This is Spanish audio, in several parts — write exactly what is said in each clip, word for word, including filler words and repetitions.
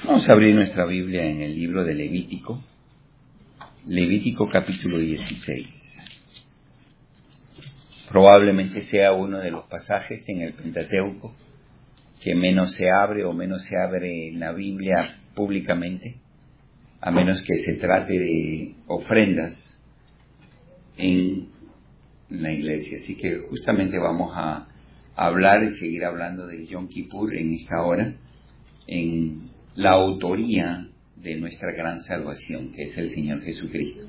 Vamos a abrir nuestra Biblia en el libro de Levítico, Levítico capítulo dieciséis. Probablemente sea uno de los pasajes en el Pentateuco que menos se abre o menos se abre en la Biblia públicamente, a menos que se trate de ofrendas en la iglesia. Así que justamente vamos a hablar y seguir hablando de Yom Kippur en esta hora, en la autoría de nuestra gran salvación, que es el Señor Jesucristo.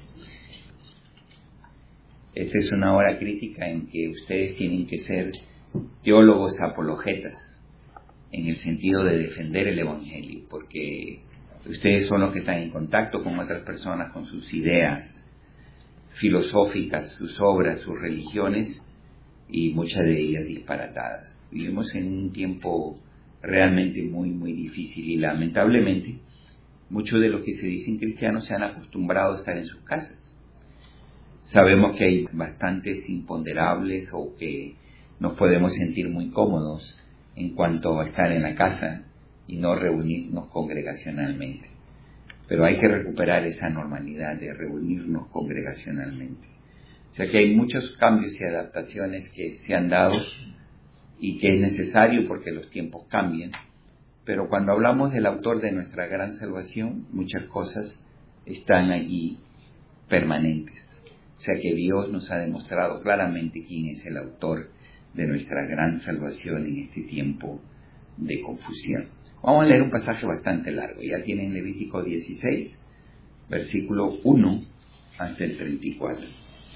Esta es una hora crítica en que ustedes tienen que ser teólogos apologetas, en el sentido de defender el Evangelio, porque ustedes son los que están en contacto con otras personas, con sus ideas filosóficas, sus obras, sus religiones, y muchas de ellas disparatadas. Vivimos en un tiempo realmente muy, muy difícil y lamentablemente muchos de los que se dicen cristianos se han acostumbrado a estar en sus casas. Sabemos que hay bastantes imponderables o que nos podemos sentir muy cómodos en cuanto a estar en la casa y no reunirnos congregacionalmente. Pero hay que recuperar esa normalidad de reunirnos congregacionalmente. O sea que hay muchos cambios y adaptaciones que se han dado y que es necesario porque los tiempos cambian. Pero cuando hablamos del autor de nuestra gran salvación, muchas cosas están allí permanentes. O sea que Dios nos ha demostrado claramente quién es el autor de nuestra gran salvación en este tiempo de confusión. Vamos a leer un pasaje bastante largo. Ya tienen Levítico dieciséis, versículo uno hasta el treinta y cuatro.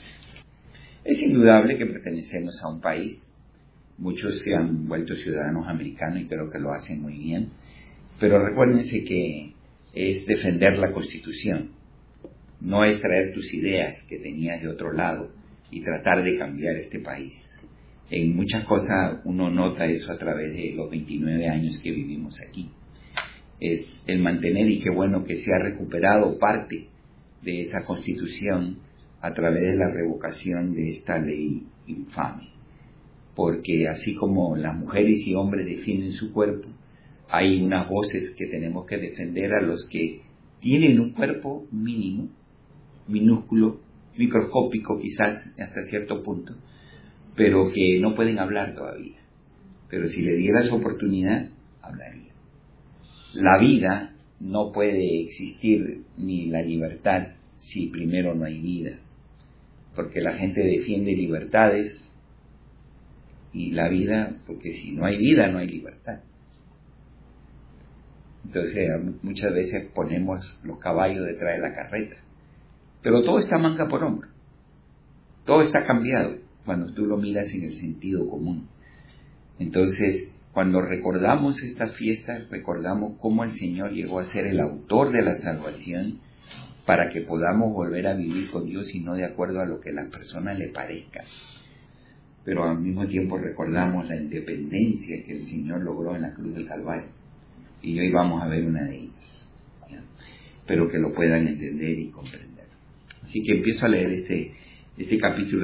Es indudable que pertenecemos a un país. Muchos se han vuelto ciudadanos americanos y creo que lo hacen muy bien. Pero recuérdense que es defender la Constitución. No es traer tus ideas que tenías de otro lado y tratar de cambiar este país. En muchas cosas uno nota eso a través de los veintinueve años que vivimos aquí. Es el mantener, y qué bueno que se ha recuperado parte de esa Constitución a través de la revocación de esta ley infame. Porque así como las mujeres y hombres defienden su cuerpo, hay unas voces que tenemos que defender a los que tienen un cuerpo mínimo, minúsculo, microscópico quizás hasta cierto punto, pero que no pueden hablar todavía. Pero si le dieras oportunidad, hablaría. La vida no puede existir, ni la libertad, si primero no hay vida. Porque la gente defiende libertades y la vida, porque si no hay vida no hay libertad. Entonces muchas veces ponemos los caballos detrás de la carreta, pero todo está manga por hombro, todo está cambiado cuando tú lo miras en el sentido común. Entonces cuando recordamos estas fiestas, recordamos cómo el Señor llegó a ser el autor de la salvación para que podamos volver a vivir con Dios y no de acuerdo a lo que a las personas le parezca. Pero al mismo tiempo recordamos la independencia que el Señor logró en la cruz del Calvario. Y hoy vamos a ver una de ellas. ¿Ya? Pero que lo puedan entender y comprender. Así que empiezo a leer este, este capítulo.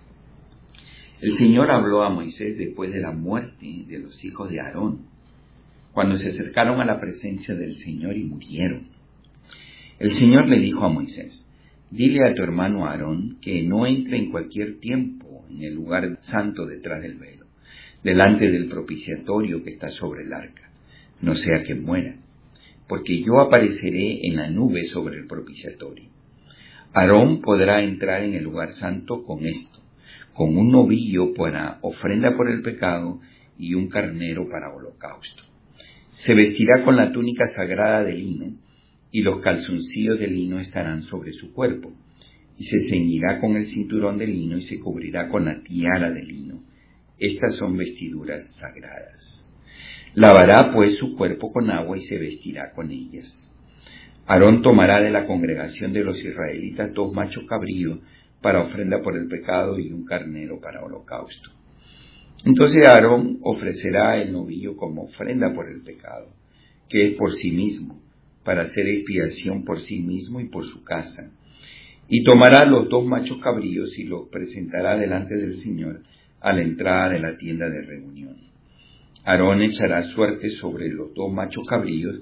El Señor habló a Moisés después de la muerte de los hijos de Aarón, cuando se acercaron a la presencia del Señor y murieron. El Señor le dijo a Moisés: dile a tu hermano Aarón que no entre en cualquier tiempo en el lugar santo detrás del velo, delante del propiciatorio que está sobre el arca, no sea que muera, porque yo apareceré en la nube sobre el propiciatorio. Aarón podrá entrar en el lugar santo con esto, con un novillo para ofrenda por el pecado y un carnero para holocausto. Se vestirá con la túnica sagrada de lino, y los calzoncillos de lino estarán sobre su cuerpo, y se ceñirá con el cinturón de lino y se cubrirá con la tiara de lino. Estas son vestiduras sagradas. Lavará pues su cuerpo con agua y se vestirá con ellas. Aarón tomará de la congregación de los israelitas dos machos cabríos para ofrenda por el pecado y un carnero para holocausto. Entonces Aarón ofrecerá el novillo como ofrenda por el pecado, que es por sí mismo, para hacer expiación por sí mismo y por su casa. Y tomará los dos machos cabríos y los presentará delante del Señor a la entrada de la tienda de reunión. Aarón echará suerte sobre los dos machos cabríos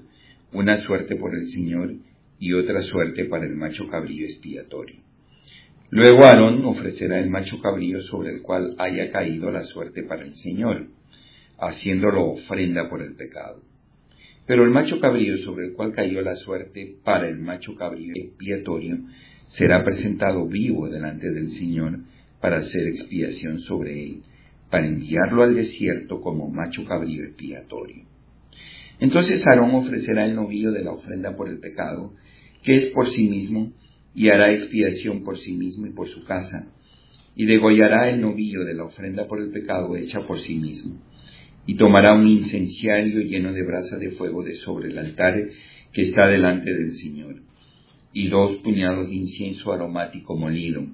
una suerte por el Señor y otra suerte para el macho cabrío expiatorio. Luego Aarón ofrecerá el macho cabrío sobre el cual haya caído la suerte para el Señor, haciéndolo ofrenda por el pecado. Pero el macho cabrío sobre el cual cayó la suerte para el macho cabrío expiatorio será presentado vivo delante del Señor para hacer expiación sobre él, para enviarlo al desierto como macho cabrío expiatorio. Entonces Aarón ofrecerá el novillo de la ofrenda por el pecado, que es por sí mismo, y hará expiación por sí mismo y por su casa, y degollará el novillo de la ofrenda por el pecado hecha por sí mismo, y tomará un incenciario lleno de brasa de fuego de sobre el altar que está delante del Señor, y dos puñados de incienso aromático molido,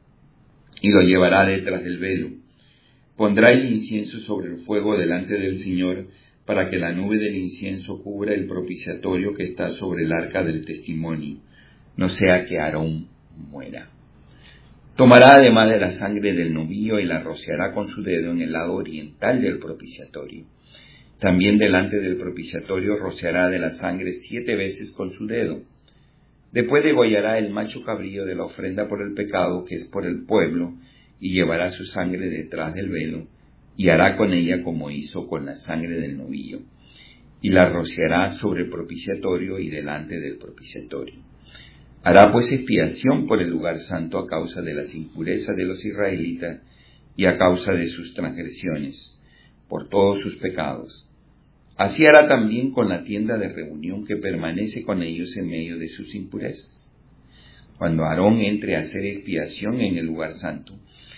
y lo llevará detrás del velo. Pondrá el incienso sobre el fuego delante del Señor, para que la nube del incienso cubra el propiciatorio que está sobre el arca del testimonio, no sea que Aarón muera. Tomará además de la sangre del novillo y la rociará con su dedo en el lado oriental del propiciatorio. También delante del propiciatorio rociará de la sangre siete veces con su dedo. Después degollará el macho cabrío de la ofrenda por el pecado, que es por el pueblo, y llevará su sangre detrás del velo, y hará con ella como hizo con la sangre del novillo, y la rociará sobre el propiciatorio y delante del propiciatorio. Hará pues expiación por el lugar santo a causa de las impurezas de los israelitas y a causa de sus transgresiones, por todos sus pecados. Así hará también con la tienda de reunión que permanece con ellos en medio de sus impurezas. Cuando Aarón entre a hacer expiación en el lugar santo,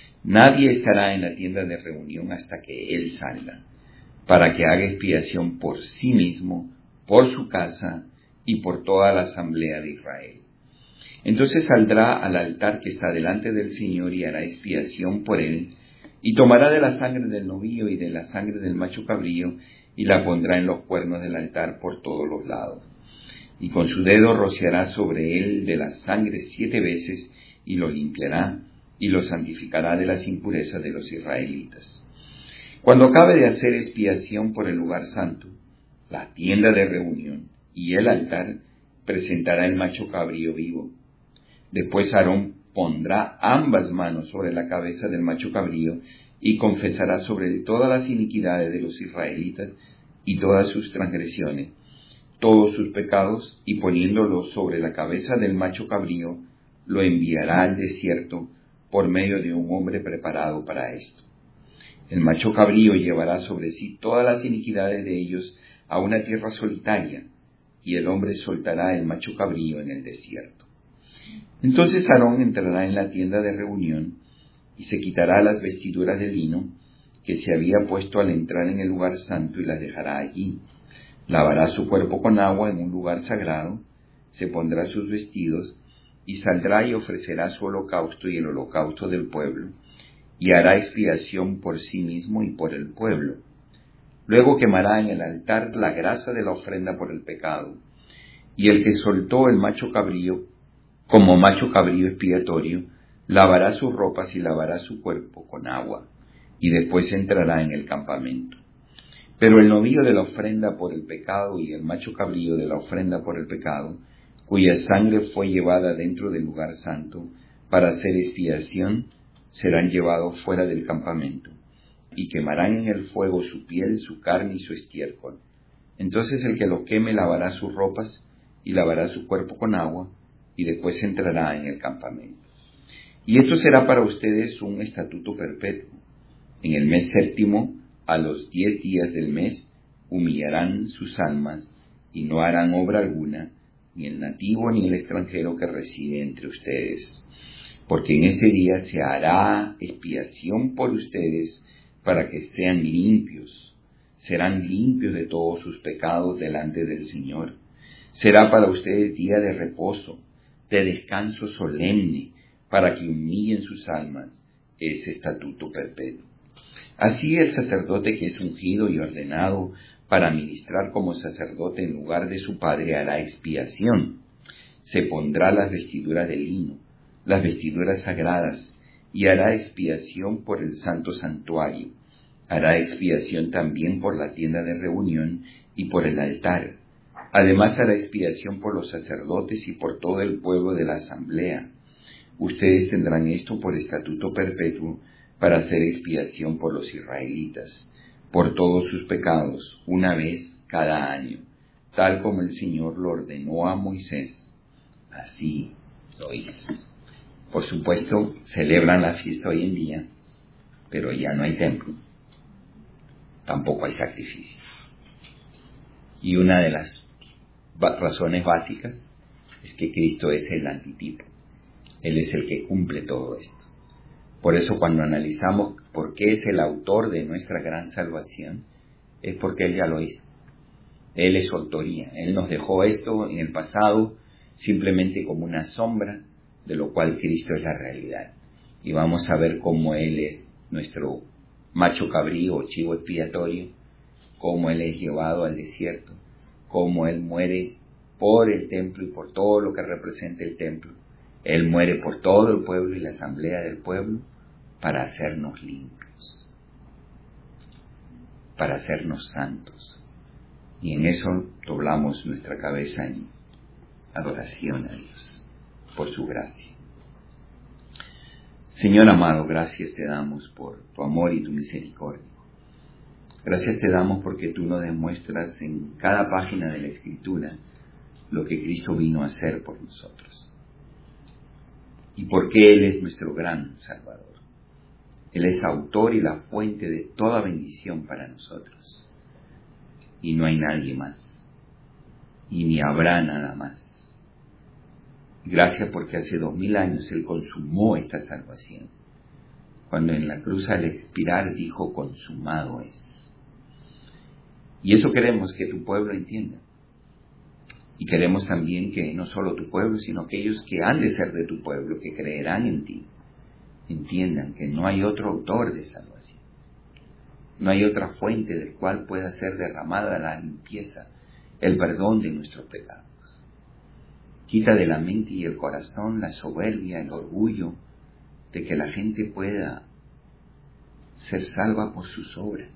nadie estará en la tienda de reunión hasta que él salga, para que haga expiación por sí mismo, por su casa y por toda la asamblea de Israel. Entonces saldrá al altar que está delante del Señor y hará expiación por él, y tomará de la sangre del novillo y de la sangre del macho cabrío, y la pondrá en los cuernos del altar por todos los lados. Y con su dedo rociará sobre él de la sangre siete veces, y lo limpiará, y lo santificará de las impurezas de los israelitas. Cuando acabe de hacer expiación por el lugar santo, la tienda de reunión y el altar, presentará el macho cabrío vivo. Después Aarón pondrá ambas manos sobre la cabeza del macho cabrío y confesará sobre él todas las iniquidades de los israelitas y todas sus transgresiones, todos sus pecados, y poniéndolo sobre la cabeza del macho cabrío, lo enviará al desierto por medio de un hombre preparado para esto. El macho cabrío llevará sobre sí todas las iniquidades de ellos a una tierra solitaria, y el hombre soltará el macho cabrío en el desierto. Entonces Aarón entrará en la tienda de reunión y se quitará las vestiduras de lino que se había puesto al entrar en el lugar santo y las dejará allí. Lavará su cuerpo con agua en un lugar sagrado, se pondrá sus vestidos y saldrá y ofrecerá su holocausto y el holocausto del pueblo, y hará expiación por sí mismo y por el pueblo. Luego quemará en el altar la grasa de la ofrenda por el pecado, y el que soltó el macho cabrío como macho cabrío expiatorio, lavará sus ropas y lavará su cuerpo con agua, y después entrará en el campamento. Pero el novillo de la ofrenda por el pecado y el macho cabrío de la ofrenda por el pecado, cuya sangre fue llevada dentro del lugar santo para hacer expiación, serán llevados fuera del campamento, y quemarán en el fuego su piel, su carne y su estiércol. Entonces el que lo queme lavará sus ropas y lavará su cuerpo con agua, y después entrará en el campamento. Y esto será para ustedes un estatuto perpetuo. En el mes séptimo, a los diez días del mes, humillarán sus almas y no harán obra alguna, ni el nativo ni el extranjero que reside entre ustedes. Porque en este día se hará expiación por ustedes para que sean limpios. Serán limpios de todos sus pecados delante del Señor. Será para ustedes día de reposo, de descanso solemne, para que humillen sus almas, ese estatuto perpetuo. Así el sacerdote que es ungido y ordenado para ministrar como sacerdote en lugar de su padre hará expiación. Se pondrá las vestiduras de lino, las vestiduras sagradas, y hará expiación por el santo santuario. Hará expiación también por la tienda de reunión y por el altar. Además hará expiación por los sacerdotes y por todo el pueblo de la asamblea. Ustedes tendrán esto por estatuto perpetuo para hacer expiación por los israelitas, por todos sus pecados, una vez cada año, tal como el Señor lo ordenó a Moisés. Así lo hizo. Por supuesto, celebran la fiesta hoy en día, pero ya no hay templo, tampoco hay sacrificios. Y una de las razones básicas es que Cristo es el antitipo. Él es el que cumple todo esto. Por eso cuando analizamos por qué es el autor de nuestra gran salvación, es porque Él ya lo hizo. Él es su autoría. Él nos dejó esto en el pasado simplemente como una sombra, de lo cual Cristo es la realidad. Y vamos a ver cómo Él es nuestro macho cabrío o chivo expiatorio, cómo Él es llevado al desierto, cómo Él muere por el templo y por todo lo que representa el templo. Él muere por todo el pueblo y la asamblea del pueblo para hacernos limpios, para hacernos santos. Y en eso doblamos nuestra cabeza en adoración a Dios por su gracia. Señor amado, gracias te damos por tu amor y tu misericordia. Gracias te damos porque tú nos demuestras en cada página de la Escritura lo que Cristo vino a hacer por nosotros. Y porque Él es nuestro gran Salvador. Él es autor y la fuente de toda bendición para nosotros. Y no hay nadie más. Y ni habrá nada más. Gracias porque hace dos mil años Él consumó esta salvación. Cuando en la cruz al expirar dijo, consumado es. Y eso queremos que tu pueblo entienda. Y queremos también que no solo tu pueblo, sino aquellos que han de ser de tu pueblo, que creerán en ti, entiendan que no hay otro autor de salvación. No hay otra fuente del cual pueda ser derramada la limpieza, el perdón de nuestros pecados. Quita de la mente y el corazón la soberbia, el orgullo de que la gente pueda ser salva por sus obras,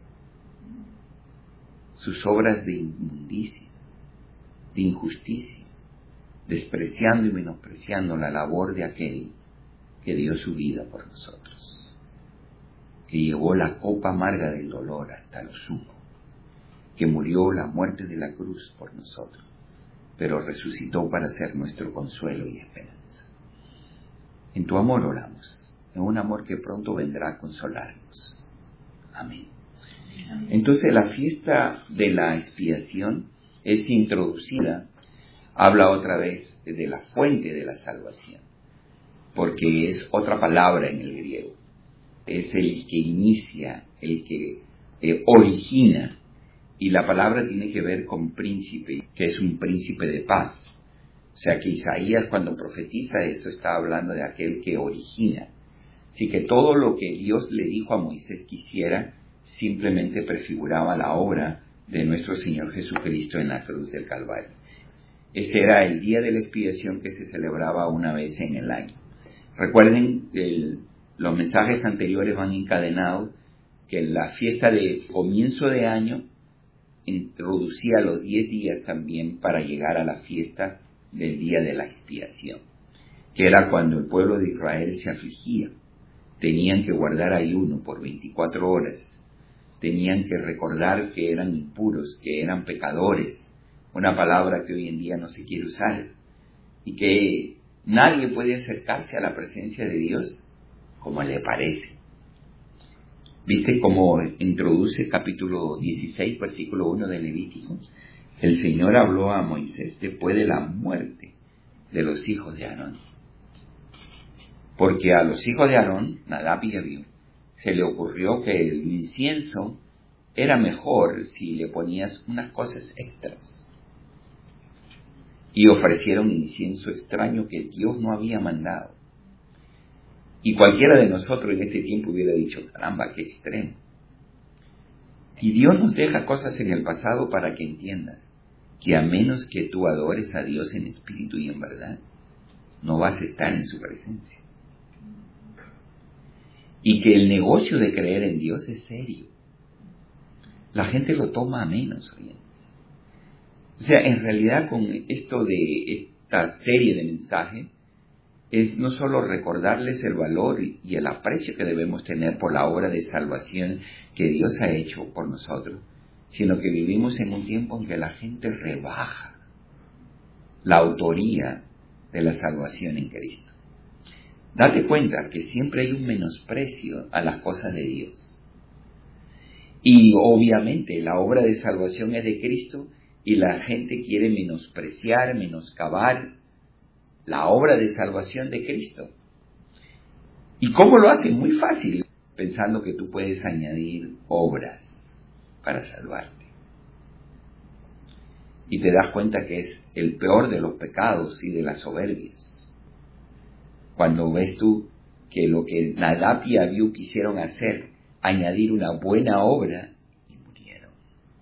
sus obras de inmundicia, de injusticia, despreciando y menospreciando la labor de aquel que dio su vida por nosotros, que llevó la copa amarga del dolor hasta lo sumo, que murió la muerte de la cruz por nosotros, pero resucitó para ser nuestro consuelo y esperanza. En tu amor oramos, en un amor que pronto vendrá a consolarnos. Amén. Entonces la fiesta de la expiación es introducida, habla otra vez de la fuente de la salvación, porque es otra palabra en el griego, es el que inicia, el que eh, origina, y la palabra tiene que ver con príncipe, que es un príncipe de paz. O sea que Isaías cuando profetiza esto está hablando de aquel que origina. Así que todo lo que Dios le dijo a Moisés que hiciera simplemente prefiguraba la obra de nuestro Señor Jesucristo en la cruz del Calvario. Este era el día de la expiación que se celebraba una vez en el año. Recuerden, el, los mensajes anteriores van encadenados, que la fiesta de comienzo de año introducía los diez días también para llegar a la fiesta del día de la expiación, que era cuando el pueblo de Israel se afligía. Tenían que guardar ayuno por veinticuatro horas, tenían que recordar que eran impuros, que eran pecadores, una palabra que hoy en día no se quiere usar, y que nadie puede acercarse a la presencia de Dios como le parece. ¿Viste cómo introduce capítulo dieciséis, versículo uno de Levítico? El Señor habló a Moisés después de la muerte de los hijos de Aarón. Porque a los hijos de Aarón, Nadab y Abiú, se le ocurrió que el incienso era mejor si le ponías unas cosas extras. Y ofrecieron incienso extraño que Dios no había mandado. Y cualquiera de nosotros en este tiempo hubiera dicho, caramba, qué extremo. Y Dios nos deja cosas en el pasado para que entiendas que a menos que tú adores a Dios en espíritu y en verdad, no vas a estar en su presencia. Y que el negocio de creer en Dios es serio. La gente lo toma a menos hoy en día. O sea, en realidad con esto de esta serie de mensajes, es no solo recordarles el valor y el aprecio que debemos tener por la obra de salvación que Dios ha hecho por nosotros, sino que vivimos en un tiempo en que la gente rebaja la autoría de la salvación en Cristo. Date cuenta que siempre hay un menosprecio a las cosas de Dios. Y obviamente la obra de salvación es de Cristo y la gente quiere menospreciar, menoscabar la obra de salvación de Cristo. ¿Y cómo lo hacen? Muy fácil, pensando que tú puedes añadir obras para salvarte. Y te das cuenta que es el peor de los pecados y de las soberbias. Cuando ves tú que lo que Nadab y Abiú quisieron hacer, añadir una buena obra, y murieron.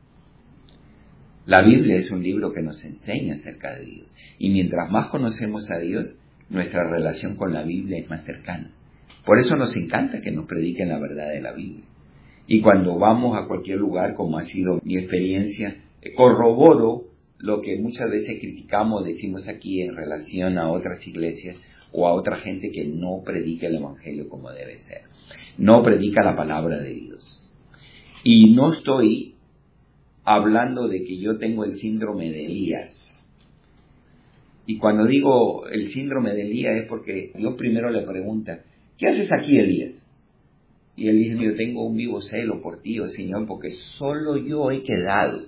La Biblia es un libro que nos enseña acerca de Dios. Y mientras más conocemos a Dios, nuestra relación con la Biblia es más cercana. Por eso nos encanta que nos prediquen la verdad de la Biblia. Y cuando vamos a cualquier lugar, como ha sido mi experiencia, corroboro lo que muchas veces criticamos, decimos aquí en relación a otras iglesias o a otra gente que no predica el Evangelio como debe ser. No predica la palabra de Dios. Y no estoy hablando de que yo tengo el síndrome de Elías. Y cuando digo el síndrome de Elías es porque Dios primero le pregunta, ¿qué haces aquí, Elías? Y él dice, yo tengo un vivo celo por ti, oh Señor, porque solo yo he quedado.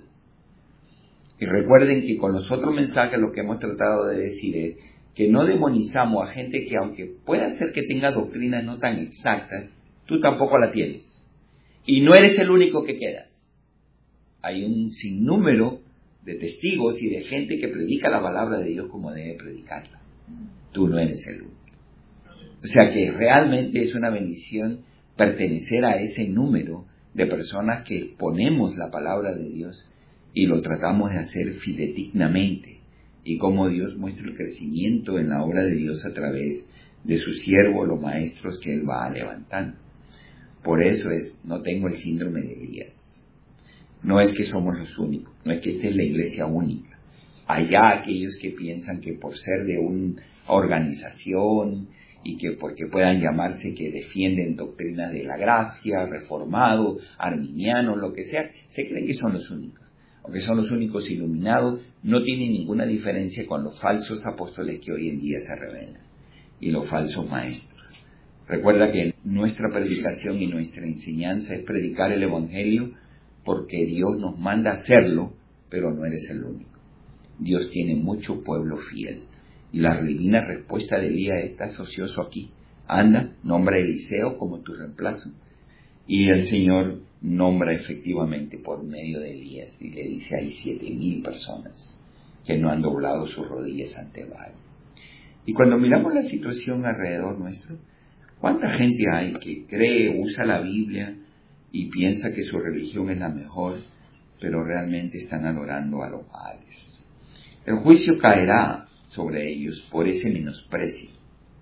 Y recuerden que con los otros mensajes lo que hemos tratado de decir es que no demonizamos a gente que aunque pueda ser que tenga doctrinas no tan exactas, tú tampoco la tienes. Y no eres el único que quedas. Hay un sinnúmero de testigos y de gente que predica la palabra de Dios como debe predicarla. Tú no eres el único. O sea que realmente es una bendición pertenecer a ese número de personas que ponemos la palabra de Dios y lo tratamos de hacer fidedignamente, y cómo Dios muestra el crecimiento en la obra de Dios a través de sus siervos, los maestros que Él va levantando. Por eso es, no tengo el síndrome de Elías. No es que somos los únicos, no es que esta es la iglesia única. Allá aquellos que piensan que por ser de una organización y que porque puedan llamarse que defienden doctrinas de la gracia, reformados, arminianos, lo que sea, se creen que son los únicos. Aunque son los únicos iluminados, no tienen ninguna diferencia con los falsos apóstoles que hoy en día se revelan y los falsos maestros. Recuerda que nuestra predicación y nuestra enseñanza es predicar el Evangelio porque Dios nos manda a hacerlo, pero no eres el único. Dios tiene mucho pueblo fiel. Y la divina respuesta de Elías está ocioso aquí. Anda, nombra a Eliseo como tu reemplazo. Y el Señor nombra efectivamente por medio de Elías y le dice, hay siete mil personas que no han doblado sus rodillas ante Baal. Y cuando miramos la situación alrededor nuestro, ¿cuánta gente hay que cree, usa la Biblia y piensa que su religión es la mejor, pero realmente están adorando a los Baales? El juicio caerá sobre ellos por ese menosprecio.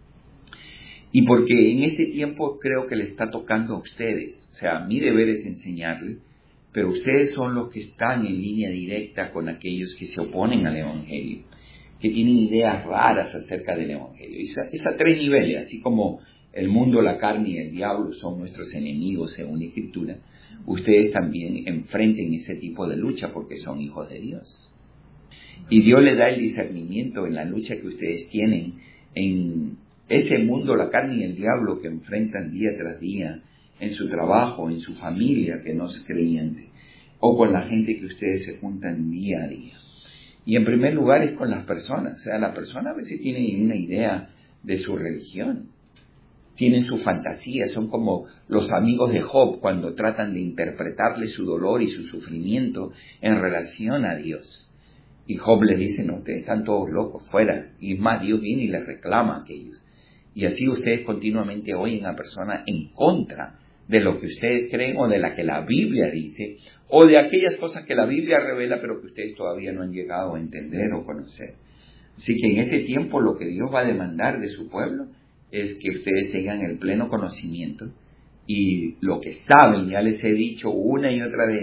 Y porque en este tiempo creo que le está tocando a ustedes. O sea, mi deber es enseñarles, pero ustedes son los que están en línea directa con aquellos que se oponen al Evangelio, que tienen ideas raras acerca del Evangelio. Es a, es a tres niveles, así como el mundo, la carne y el diablo son nuestros enemigos según la Escritura, ustedes también enfrenten ese tipo de lucha porque son hijos de Dios. Y Dios les da el discernimiento en la lucha que ustedes tienen en ese mundo, la carne y el diablo que enfrentan día tras día en su trabajo, en su familia que no es creyente, o con la gente que ustedes se juntan día a día. Y en primer lugar es con las personas. O sea, la persona a veces tiene una idea de su religión, tienen su fantasía, son como los amigos de Job cuando tratan de interpretarle su dolor y su sufrimiento en relación a Dios. Y Job les dice, no, ustedes están todos locos, fuera. Y más, Dios viene y les reclama a aquellos. Y así ustedes continuamente oyen a personas en contra de lo que ustedes creen o de la que la Biblia dice, o de aquellas cosas que la Biblia revela, pero que ustedes todavía no han llegado a entender o conocer. Así que en este tiempo lo que Dios va a demandar de su pueblo es que ustedes tengan el pleno conocimiento y lo que saben, ya les he dicho una y otra vez,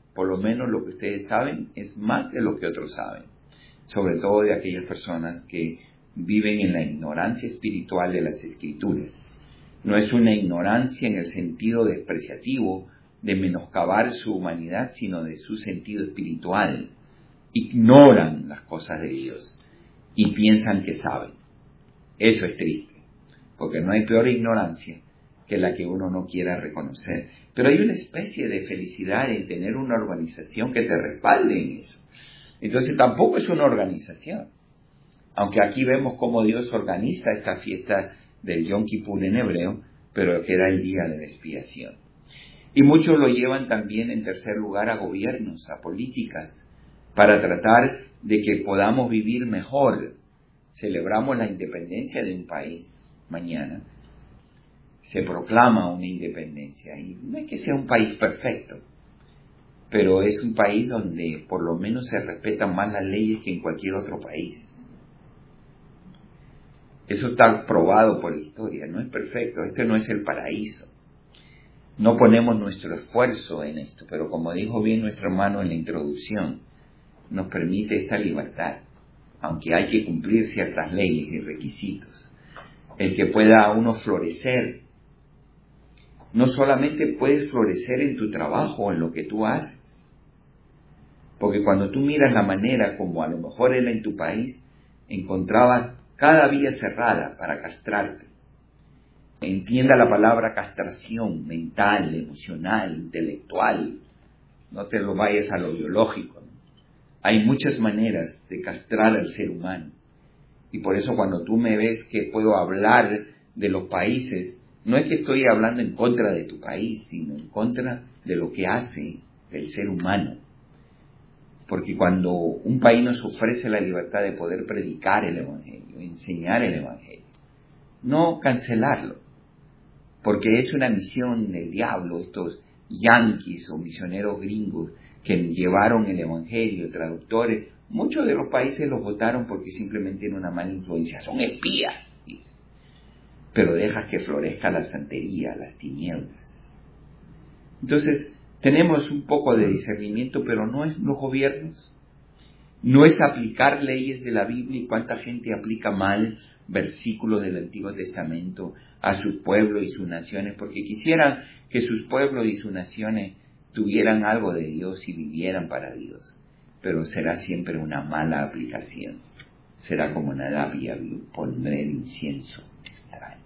por lo menos lo que ustedes saben es más de lo que otros saben, sobre todo de aquellas personas que viven en la ignorancia espiritual de las Escrituras. No es una ignorancia en el sentido despreciativo de menoscabar su humanidad, sino de su sentido espiritual. Ignoran las cosas de Dios y piensan que saben. Eso es triste, porque no hay peor ignorancia que la que uno no quiera reconocer. Pero hay una especie de felicidad en tener una organización que te respalde en eso. Entonces tampoco es una organización. Aunque aquí vemos cómo Dios organiza esta fiesta del Yom Kippur en hebreo, pero que era el día de la expiación. Y muchos lo llevan también en tercer lugar a gobiernos, a políticas, para tratar de que podamos vivir mejor. Celebramos la independencia de un país mañana. Se proclama una independencia y no es que sea un país perfecto, pero es un país donde por lo menos se respetan más las leyes que en cualquier otro país. Eso está probado por la historia, no es perfecto, este no es el paraíso. No ponemos nuestro esfuerzo en esto, pero como dijo bien nuestro hermano en la introducción, nos permite esta libertad, aunque hay que cumplir ciertas leyes y requisitos. El que pueda uno florecer, no solamente puedes florecer en tu trabajo, en lo que tú haces, porque cuando tú miras la manera como a lo mejor era en tu país, encontrabas cada vía cerrada para castrarte. Entienda la palabra castración mental, emocional, intelectual. No te lo vayas a lo biológico, ¿no? Hay muchas maneras de castrar al ser humano. Y por eso cuando tú me ves que puedo hablar de los países, no es que estoy hablando en contra de tu país, sino en contra de lo que hace el ser humano. Porque cuando un país nos ofrece la libertad de poder predicar el Evangelio, enseñar el Evangelio, no cancelarlo, porque es una misión del diablo, estos yanquis o misioneros gringos que llevaron el Evangelio, traductores, muchos de los países los votaron porque simplemente tienen una mala influencia, son espías, dice. Pero dejas que florezca la santería, las tinieblas. Entonces, tenemos un poco de discernimiento, pero no es los gobiernos, no es aplicar leyes de la Biblia y cuánta gente aplica mal versículos del Antiguo Testamento a sus pueblos y sus naciones, porque quisieran que sus pueblos y sus naciones tuvieran algo de Dios y vivieran para Dios, pero será siempre una mala aplicación. Será como Nadab y Abiú, pondré el incienso extraño.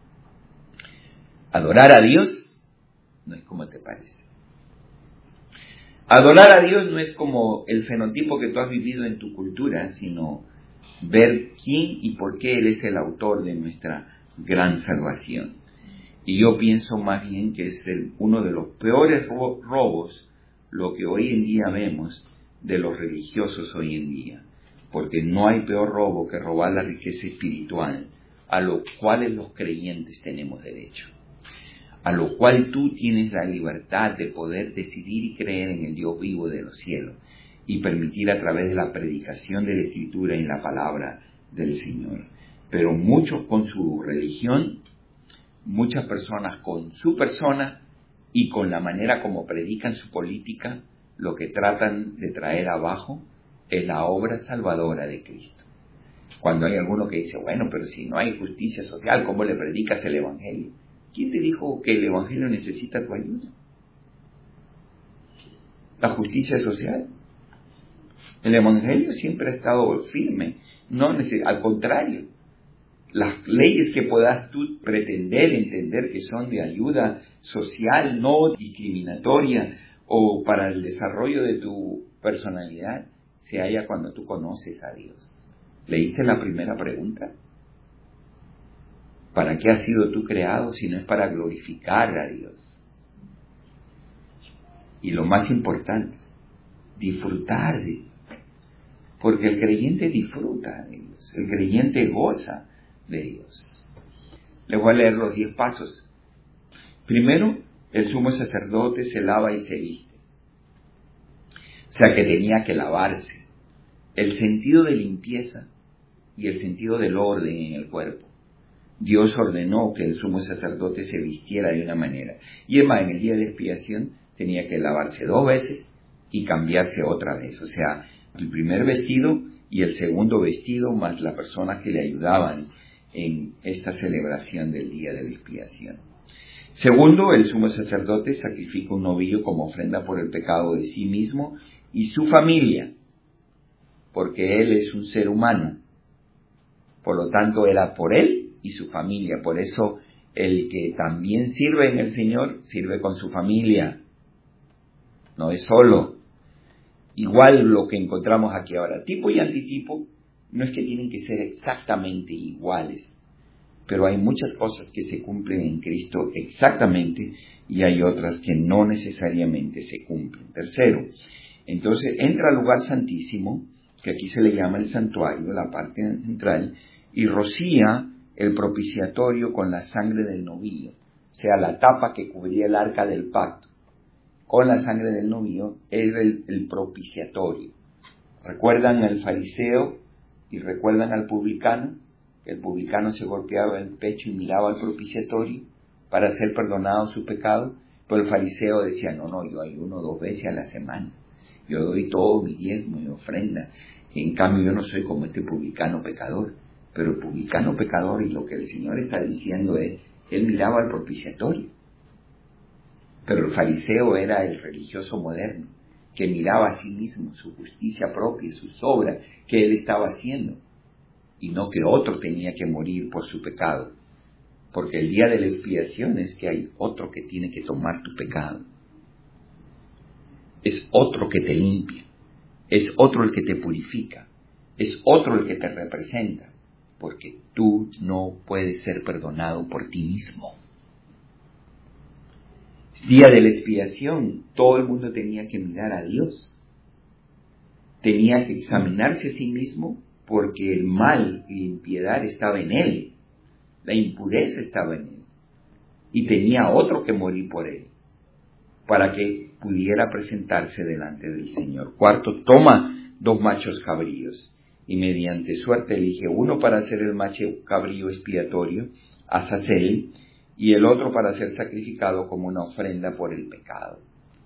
Adorar a Dios no es como te parece. Adorar a Dios no es como el fenotipo que tú has vivido en tu cultura, sino ver quién y por qué Él es el autor de nuestra gran salvación. Y yo pienso más bien que es el, uno de los peores robos, lo que hoy en día vemos de los religiosos hoy en día. Porque no hay peor robo que robar la riqueza espiritual, a lo cual los creyentes tenemos derecho. A lo cual tú tienes la libertad de poder decidir y creer en el Dios vivo de los cielos y permitir a través de la predicación de la Escritura y la palabra del Señor. Pero muchos con su religión, muchas personas con su persona y con la manera como predican su política, lo que tratan de traer abajo es la obra salvadora de Cristo. Cuando hay alguno que dice, bueno, pero si no hay justicia social, ¿cómo le predicas el Evangelio? ¿Quién te dijo que el Evangelio necesita tu ayuda? ¿La justicia social? El Evangelio siempre ha estado firme, no neces- al contrario. Las leyes que puedas tú pretender entender que son de ayuda social, no discriminatoria o para el desarrollo de tu personalidad, se halla cuando tú conoces a Dios. ¿Leíste la primera pregunta? ¿Para qué has sido tú creado si no es para glorificar a Dios? Y lo más importante, disfrutar de Dios. Porque el creyente disfruta de Dios, el creyente goza de Dios. Les voy a leer los diez pasos. Primero, el sumo sacerdote se lava y se viste. O sea que tenía que lavarse. El sentido de limpieza y el sentido del orden en el cuerpo. Dios ordenó que el sumo sacerdote se vistiera de una manera. Y es más, en el día de expiación tenía que lavarse dos veces y cambiarse otra vez. O sea, el primer vestido y el segundo vestido más las personas que le ayudaban en esta celebración del día de la expiación. Segundo, el sumo sacerdote sacrifica un novillo como ofrenda por el pecado de sí mismo y su familia, porque él es un ser humano. Por lo tanto, era por él y su familia. Por eso, el que también sirve en el Señor, sirve con su familia. No es solo. Igual lo que encontramos aquí ahora. Tipo y antitipo no es que tienen que ser exactamente iguales, pero hay muchas cosas que se cumplen en Cristo exactamente y hay otras que no necesariamente se cumplen. Tercero, entonces entra al lugar santísimo, que aquí se le llama el santuario, la parte central, y rocía el propiciatorio con la sangre del novillo, o sea, la tapa que cubría el arca del pacto. Con la sangre del novillo era el, el propiciatorio. ¿Recuerdan al fariseo y recuerdan al publicano? El publicano se golpeaba el pecho y miraba al propiciatorio para ser perdonado su pecado, pero el fariseo decía, no, no, yo ayuno dos veces a la semana, yo doy todo mi diezmo y ofrenda, en cambio yo no soy como este publicano pecador. Pero el publicano pecador, y lo que el Señor está diciendo es, él miraba al propiciatorio, pero el fariseo era el religioso moderno, que miraba a sí mismo, su justicia propia, sus obras que él estaba haciendo, y no que otro tenía que morir por su pecado, porque el día de la expiación es que hay otro que tiene que tomar tu pecado, es otro que te limpia, es otro el que te purifica, es otro el que te representa, porque tú no puedes ser perdonado por ti mismo. Día de la expiación, todo el mundo tenía que mirar a Dios, tenía que examinarse a sí mismo, porque el mal y la impiedad estaba en él, la impureza estaba en él, y tenía otro que morir por él, para que pudiera presentarse delante del Señor. Cuarto, toma dos machos cabríos, y mediante suerte elige uno para ser el macho cabrío expiatorio, Azazel, y el otro para ser sacrificado como una ofrenda por el pecado.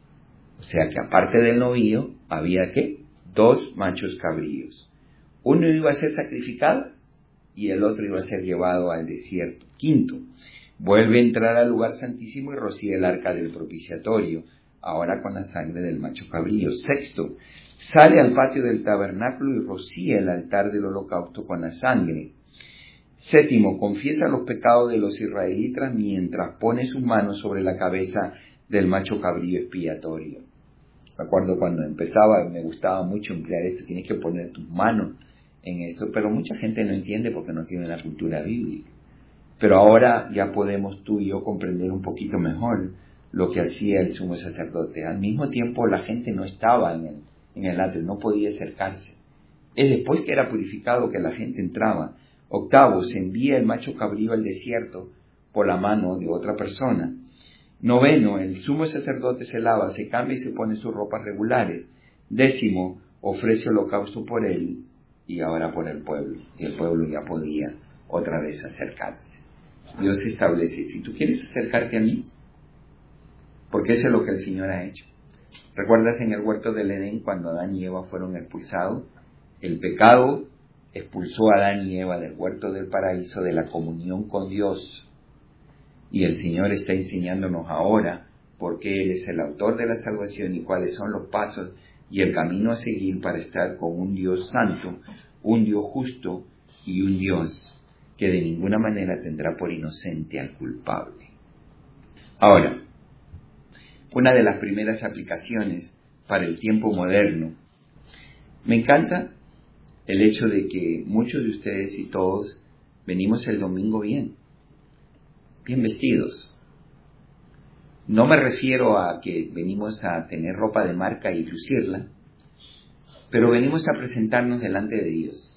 O sea que aparte del novillo, había ¿qué? Dos machos cabríos. Uno iba a ser sacrificado y el otro iba a ser llevado al desierto. Quinto, vuelve a entrar al lugar santísimo y rocía el arca del propiciatorio, ahora con la sangre del macho cabrío. Sexto, sale al patio del tabernáculo y rocía el altar del holocausto con la sangre. Séptimo, confiesa los pecados de los israelitas mientras pone sus manos sobre la cabeza del macho cabrío expiatorio. Me acuerdo cuando empezaba, me gustaba mucho emplear esto, tienes que poner tus manos en esto, pero mucha gente no entiende porque no tiene la cultura bíblica. Pero ahora ya podemos tú y yo comprender un poquito mejor lo que hacía el sumo sacerdote. Al mismo tiempo la gente no estaba en el, en el atrio, no podía acercarse. Es después que era purificado que la gente entraba. Octavo, se envía el macho cabrío al desierto por la mano de otra persona. Noveno, el sumo sacerdote se lava, se cambia y se pone sus ropas regulares. Décimo, ofrece holocausto por él y ahora por el pueblo. Y el pueblo ya podía otra vez acercarse. Dios establece, si tú quieres acercarte a mí, porque eso es lo que el Señor ha hecho. ¿Recuerdas en el huerto del Edén cuando Adán y Eva fueron expulsados? El pecado expulsó a Adán y Eva del huerto del paraíso, de la comunión con Dios. Y el Señor está enseñándonos ahora por qué Él es el autor de la salvación y cuáles son los pasos y el camino a seguir para estar con un Dios santo, un Dios justo y un Dios que de ninguna manera tendrá por inocente al culpable. Ahora, una de las primeras aplicaciones para el tiempo moderno, me encanta el hecho de que muchos de ustedes y todos venimos el domingo bien, bien vestidos. No me refiero a que venimos a tener ropa de marca y lucirla, pero venimos a presentarnos delante de Dios.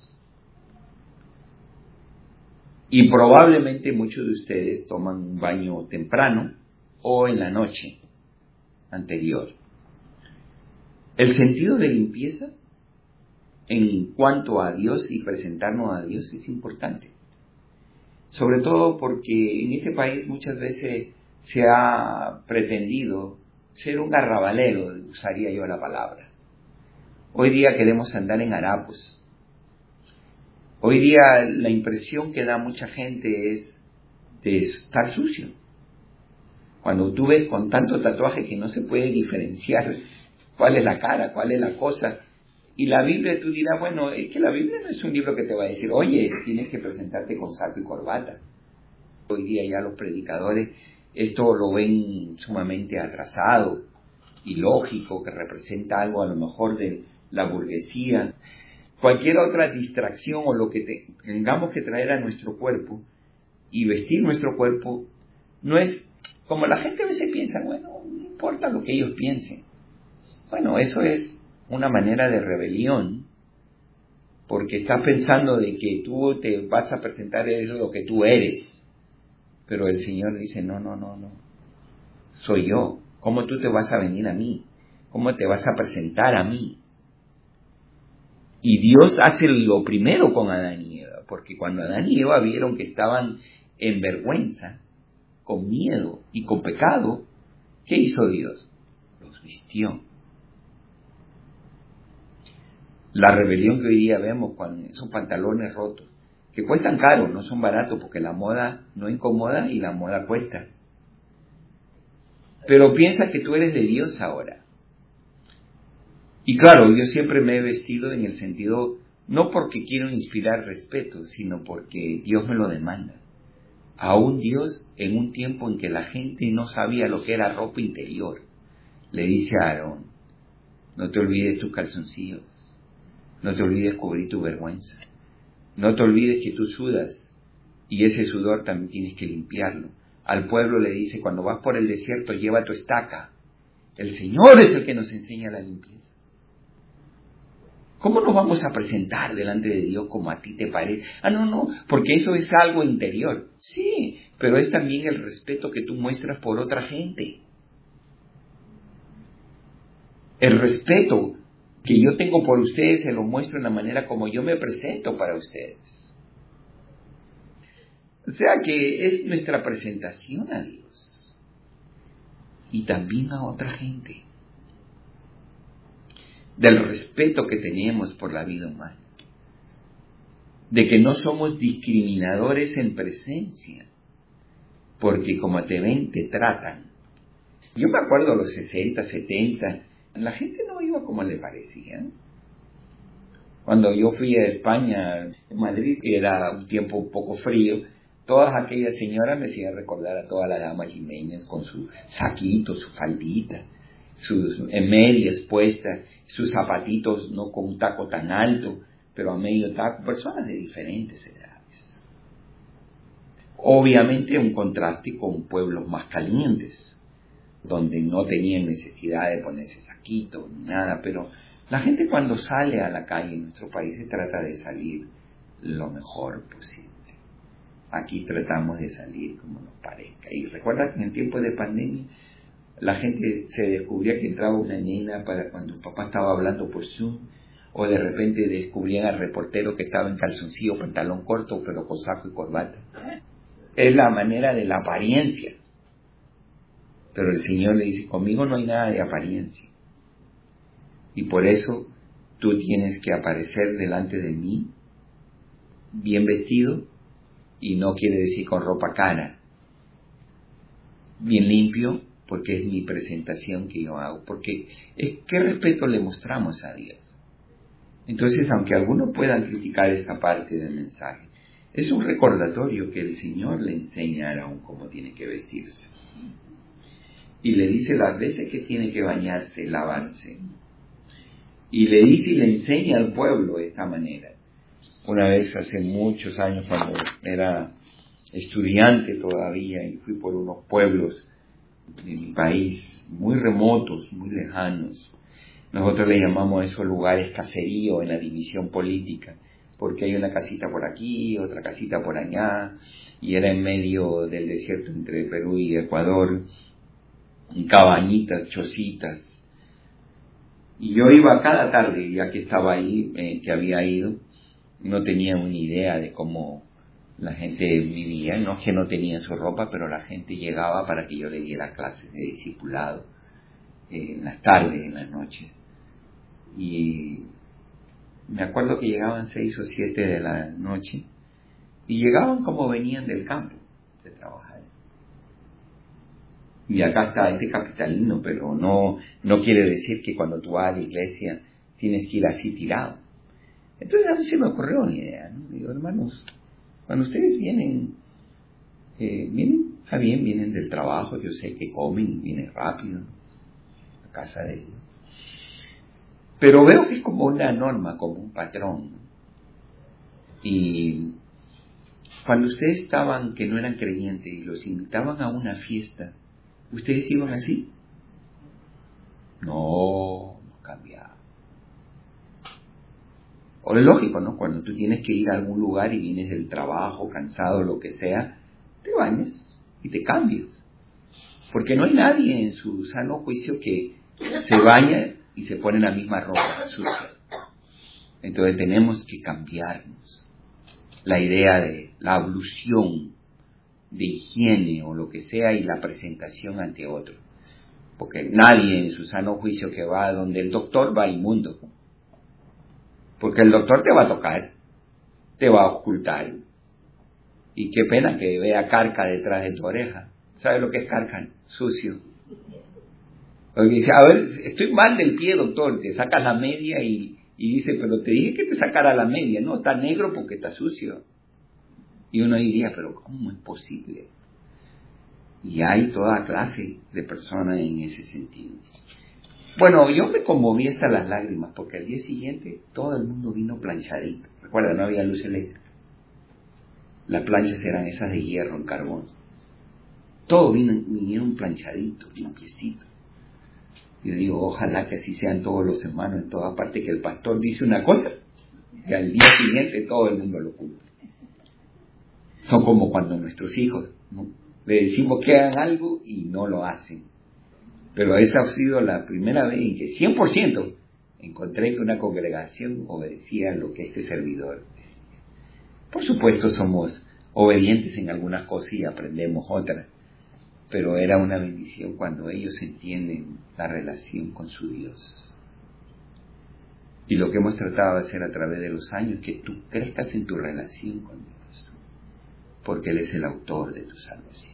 Y probablemente muchos de ustedes toman un baño temprano o en la noche anterior. El sentido de limpieza en cuanto a Dios y presentarnos a Dios es importante. Sobre todo porque en este país muchas veces se ha pretendido ser un arrabalero, usaría yo la palabra. Hoy día queremos andar en harapos. Hoy día la impresión que da mucha gente es de estar sucio. Cuando tú ves con tanto tatuaje que no se puede diferenciar cuál es la cara, cuál es la cosa. Y la Biblia, tú dirás, bueno, es que la Biblia no es un libro que te va a decir, oye, tienes que presentarte con saco y corbata. Hoy día ya los predicadores esto lo ven sumamente atrasado, ilógico, que representa algo a lo mejor de la burguesía. Cualquier otra distracción o lo que te, tengamos que traer a nuestro cuerpo y vestir nuestro cuerpo, no es como la gente a veces piensa, bueno, no importa lo que ellos piensen. Bueno, eso es una manera de rebelión, porque estás pensando de que tú te vas a presentar eres lo que tú eres, pero el Señor dice, no, no, no, no, soy yo. ¿Cómo tú te vas a venir a mí? ¿Cómo te vas a presentar a mí? Y Dios hace lo primero con Adán y Eva, porque cuando Adán y Eva vieron que estaban en vergüenza, con miedo y con pecado, ¿qué hizo Dios? Los vistió. La rebelión que hoy día vemos con esos pantalones rotos, que cuestan caro, no son baratos, porque la moda no incomoda y la moda cuesta. Pero piensa que tú eres de Dios ahora. Y claro, yo siempre me he vestido en el sentido, no porque quiero inspirar respeto, sino porque Dios me lo demanda. Aún Dios, en un tiempo en que la gente no sabía lo que era ropa interior, le dice a Aarón, no te olvides tus calzoncillos, no te olvides cubrir tu vergüenza, no te olvides que tú sudas y ese sudor también tienes que limpiarlo. Al pueblo le dice, cuando vas por el desierto, lleva tu estaca. El Señor es el que nos enseña la limpieza. ¿Cómo nos vamos a presentar delante de Dios como a ti te parece? Ah, no, no, porque eso es algo interior. Sí, pero es también el respeto que tú muestras por otra gente. El respeto que yo tengo por ustedes se lo muestro en la manera como yo me presento para ustedes. O sea que es nuestra presentación a Dios y también a otra gente. Del respeto que tenemos por la vida humana. De que no somos discriminadores en presencia. Porque como te ven, te tratan. Yo me acuerdo a los sesenta, setenta, la gente no iba como le parecía. Cuando yo fui a España, en Madrid, que era un tiempo un poco frío, todas aquellas señoras me hacían recordar a todas las damas limeñas con su saquito, su faldita, sus medias puestas, sus zapatitos no con un taco tan alto, pero a medio taco, personas de diferentes edades. Obviamente un contraste con pueblos más calientes, donde no tenían necesidad de ponerse saquito ni nada, pero la gente cuando sale a la calle en nuestro país se trata de salir lo mejor posible. Aquí tratamos de salir como nos parezca. Y recuerda que en el tiempo de pandemia la gente se descubría que entraba una nena para cuando el papá estaba hablando por Zoom, o de repente descubrían al reportero que estaba en calzoncillo, pantalón corto, pero con saco y corbata. Es la manera de la apariencia. Pero el Señor le dice, conmigo no hay nada de apariencia. Y por eso tú tienes que aparecer delante de mí, bien vestido, y no quiere decir con ropa cara, bien limpio, porque es mi presentación que yo hago, porque es, ¿qué respeto le mostramos a Dios? Entonces, aunque algunos puedan criticar esta parte del mensaje, es un recordatorio que el Señor le enseña a Aarón cómo tiene que vestirse. Y le dice las veces que tiene que bañarse, lavarse. Y le dice y le enseña al pueblo de esta manera. Una vez, hace muchos años, cuando era estudiante todavía, y fui por unos pueblos de mi país, muy remotos, muy lejanos. Nosotros le llamamos a esos lugares caserío en la división política, porque hay una casita por aquí, otra casita por allá, y era en medio del desierto entre Perú y Ecuador, y cabañitas, chocitas. Y yo iba cada tarde, ya que estaba ahí, eh, que había ido, no tenía una idea de cómo la gente vivía, no es que no tenía su ropa, pero la gente llegaba para que yo le diera clases de discipulado. eh, en las tardes, en las noches. Y me acuerdo que llegaban seis o siete de la noche y llegaban como venían del campo de trabajar. Y acá está este capitalino, pero no, no quiere decir que cuando tú vas a la iglesia tienes que ir así tirado. Entonces a mí se me ocurrió una idea, ¿no? Digo, hermanos, cuando ustedes vienen, eh, vienen, está bien, vienen del trabajo, yo sé que comen, vienen rápido a casa de Dios. Pero veo que es como una norma, como un patrón, ¿no? Y cuando ustedes estaban, que no eran creyentes, y los invitaban a una fiesta, ¿ustedes iban así? No, no cambiaba. O es lógico, ¿no? Cuando tú tienes que ir a algún lugar y vienes del trabajo, cansado, lo que sea, te bañas y te cambias. Porque no hay nadie en su sano juicio que se baña y se pone la misma ropa sucia. Entonces tenemos que cambiarnos. La idea de la ablución, de higiene o lo que sea, y la presentación ante otro. Porque nadie en su sano juicio que va donde el doctor va inmundo. Porque el doctor te va a tocar, te va a ocultar. Y qué pena que vea carca detrás de tu oreja. ¿Sabes lo que es carca? Sucio. Porque dice, a ver, estoy mal del pie, doctor. Te sacas la media y, y dice, pero te dije que te sacara la media. No, está negro porque está sucio. Y uno diría, pero ¿cómo es posible? Y hay toda clase de personas en ese sentido. Bueno, yo me conmoví hasta las lágrimas, porque al día siguiente todo el mundo vino planchadito. Recuerda, no había luz eléctrica. Las planchas eran esas de hierro en carbón. Todos vino, vinieron planchaditos, limpiecitos. Yo digo, ojalá que así sean todos los hermanos en toda parte, que el pastor dice una cosa y al día siguiente todo el mundo lo cumple. Son como cuando nuestros hijos, ¿no? Le decimos que hagan algo y no lo hacen. Pero esa ha sido la primera vez en que cien por ciento encontré que una congregación obedecía lo que este servidor decía. Por supuesto somos obedientes en algunas cosas y aprendemos otras, pero era una bendición cuando ellos entienden la relación con su Dios. Y lo que hemos tratado de hacer a través de los años es que tú crezcas en tu relación con Dios, porque Él es el autor de tu salvación.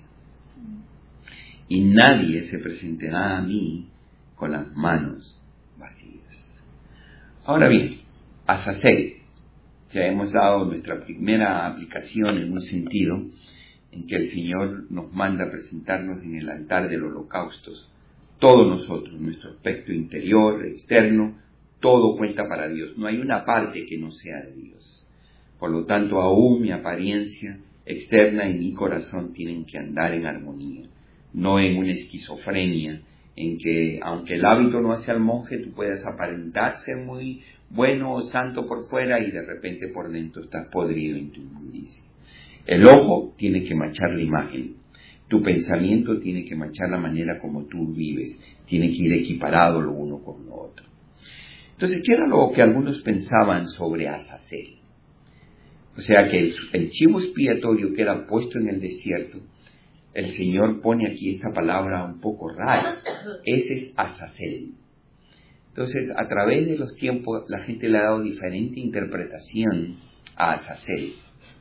Y nadie se presentará a mí con las manos vacías. Ahora bien, Azazel, ya hemos dado nuestra primera aplicación en un sentido en que el Señor nos manda a presentarnos en el altar del holocausto. Todos nosotros, nuestro aspecto interior, externo, todo cuenta para Dios. No hay una parte que no sea de Dios. Por lo tanto, aún mi apariencia externa y mi corazón tienen que andar en armonía, no en una esquizofrenia, en que aunque el hábito no hace al monje, tú puedes aparentar ser muy bueno o santo por fuera y de repente por dentro estás podrido en tu inmundicia. El ojo tiene que manchar la imagen, tu pensamiento tiene que manchar la manera como tú vives, tiene que ir equiparado lo uno con lo otro. Entonces, ¿qué era lo que algunos pensaban sobre Azazel? O sea que el, el chivo expiatorio que era puesto en el desierto, el Señor pone aquí esta palabra un poco rara. Ese es Azazel. Entonces, a través de los tiempos, la gente le ha dado diferente interpretación a Azazel.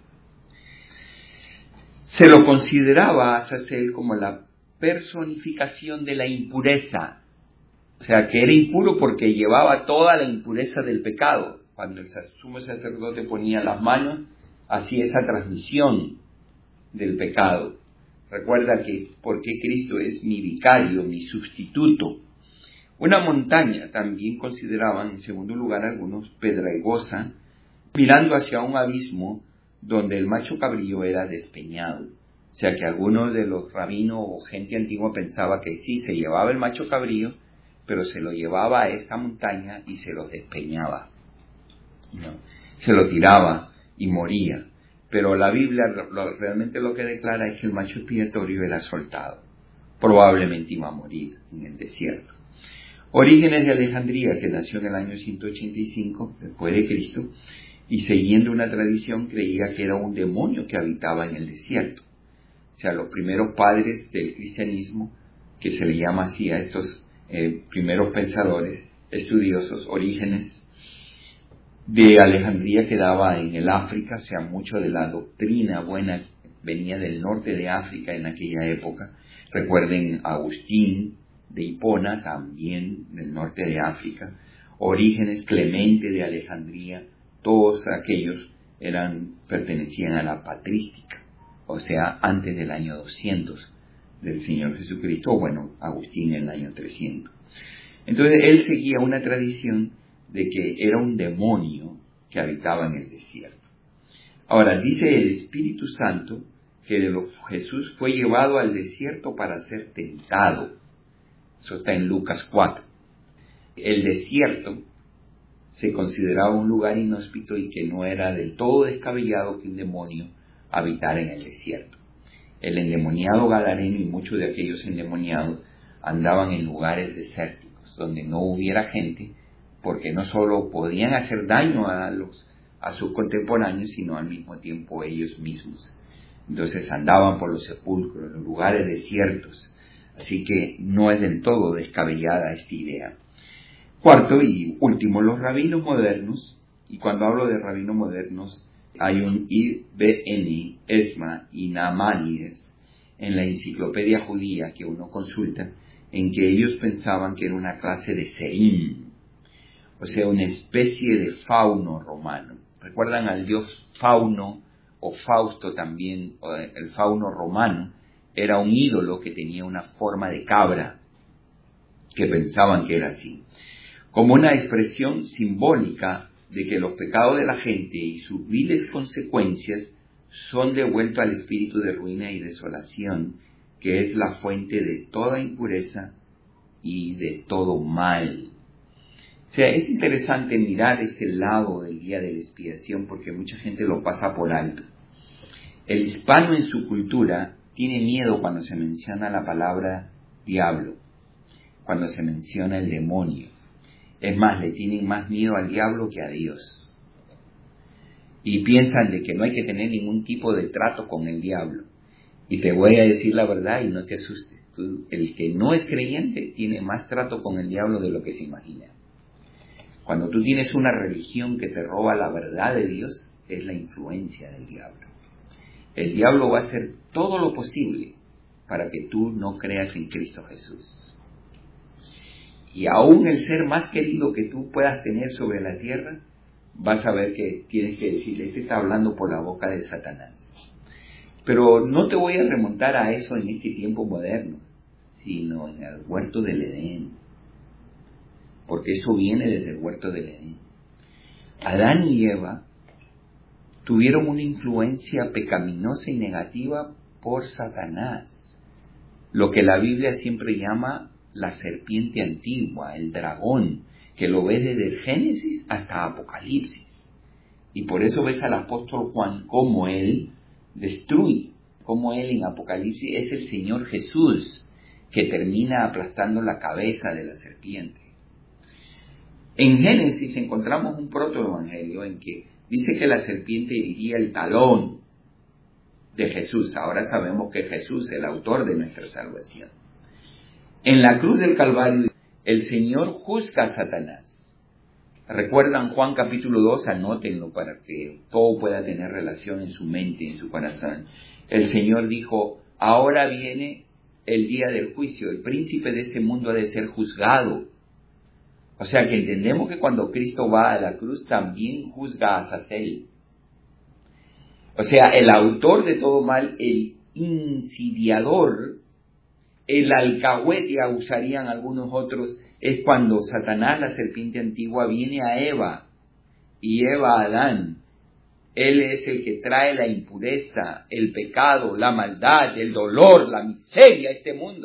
Se lo consideraba a Azazel como la personificación de la impureza. O sea, que era impuro porque llevaba toda la impureza del pecado. Cuando el sumo sacerdote ponía las manos, hacía esa transmisión del pecado. Recuerda que porque Cristo es mi vicario, mi sustituto. Una montaña también consideraban, en segundo lugar, algunos pedregosa, mirando hacia un abismo donde el macho cabrío era despeñado. O sea que algunos de los rabinos o gente antigua pensaba que sí, se llevaba el macho cabrío, pero se lo llevaba a esta montaña y se lo despeñaba. ¿No? Se lo tiraba y moría. Pero la Biblia lo, realmente lo que declara es que el macho expiatorio era soltado. Probablemente iba a morir en el desierto. Orígenes de Alejandría, que nació en el año ciento ochenta y cinco después de Cristo, y siguiendo una tradición creía que era un demonio que habitaba en el desierto. O sea, los primeros padres del cristianismo, que se le llama así a estos eh, primeros pensadores, estudiosos, Orígenes, de Alejandría, que daba en el África, o sea, mucho de la doctrina buena venía del norte de África en aquella época. Recuerden Agustín de Hipona, también del norte de África, Orígenes, Clemente de Alejandría, todos aquellos eran, pertenecían a la patrística, o sea, antes del año doscientos del Señor Jesucristo, o bueno, Agustín en el año trescientos. Entonces él seguía una tradición de que era un demonio que habitaba en el desierto. Ahora, dice el Espíritu Santo que de lo, Jesús fue llevado al desierto para ser tentado. Eso está en Lucas cuatro. El desierto se consideraba un lugar inhóspito y que no era del todo descabellado que un demonio habitara en el desierto. El endemoniado gadareno y muchos de aquellos endemoniados andaban en lugares desérticos, donde no hubiera gente, porque no solo podían hacer daño a los a sus contemporáneos, sino al mismo tiempo ellos mismos. Entonces andaban por los sepulcros, los lugares desiertos, así que no es del todo descabellada esta idea. Cuarto y último, los rabinos modernos, y cuando hablo de rabinos modernos, hay un I B N, Esma y Naamanides en la enciclopedia judía que uno consulta, en que ellos pensaban que era una clase de serín, o sea, una especie de fauno romano. ¿Recuerdan al dios Fauno o Fausto también? El fauno romano era un ídolo que tenía una forma de cabra, que pensaban que era así, como una expresión simbólica de que los pecados de la gente y sus viles consecuencias son devueltos al espíritu de ruina y desolación, que es la fuente de toda impureza y de todo mal. O sea, es interesante mirar este lado del día de la expiación porque mucha gente lo pasa por alto. El hispano en su cultura tiene miedo cuando se menciona la palabra diablo, cuando se menciona el demonio. Es más, le tienen más miedo al diablo que a Dios. Y piensan de que no hay que tener ningún tipo de trato con el diablo. Y te voy a decir la verdad y no te asustes. Tú, el que no es creyente tiene más trato con el diablo de lo que se imagina. Cuando tú tienes una religión que te roba la verdad de Dios, es la influencia del diablo. El diablo va a hacer todo lo posible para que tú no creas en Cristo Jesús. Y aún el ser más querido que tú puedas tener sobre la tierra, vas a ver que tienes que decirle, este está hablando por la boca de Satanás. Pero no te voy a remontar a eso en este tiempo moderno, sino en el huerto del Edén. Porque eso viene desde el huerto del Edén. Adán y Eva tuvieron una influencia pecaminosa y negativa por Satanás, lo que la Biblia siempre llama la serpiente antigua, el dragón, que lo ves desde el Génesis hasta Apocalipsis. Y por eso ves al apóstol Juan cómo él destruye, cómo él en Apocalipsis es el Señor Jesús que termina aplastando la cabeza de la serpiente. En Génesis encontramos un protoevangelio en que dice que la serpiente hería el talón de Jesús. Ahora sabemos que Jesús es el autor de nuestra salvación. En la cruz del Calvario, el Señor juzga a Satanás. ¿Recuerdan Juan capítulo dos? Anótenlo para que todo pueda tener relación en su mente, en su corazón. El Señor dijo, ahora viene el día del juicio. El príncipe de este mundo ha de ser juzgado. O sea que entendemos que cuando Cristo va a la cruz también juzga a Azazel. O sea, el autor de todo mal, el insidiador, el alcahuete, usarían algunos otros, es cuando Satanás, la serpiente antigua, viene a Eva y Eva a Adán. Él es el que trae la impureza, el pecado, la maldad, el dolor, la miseria a este mundo.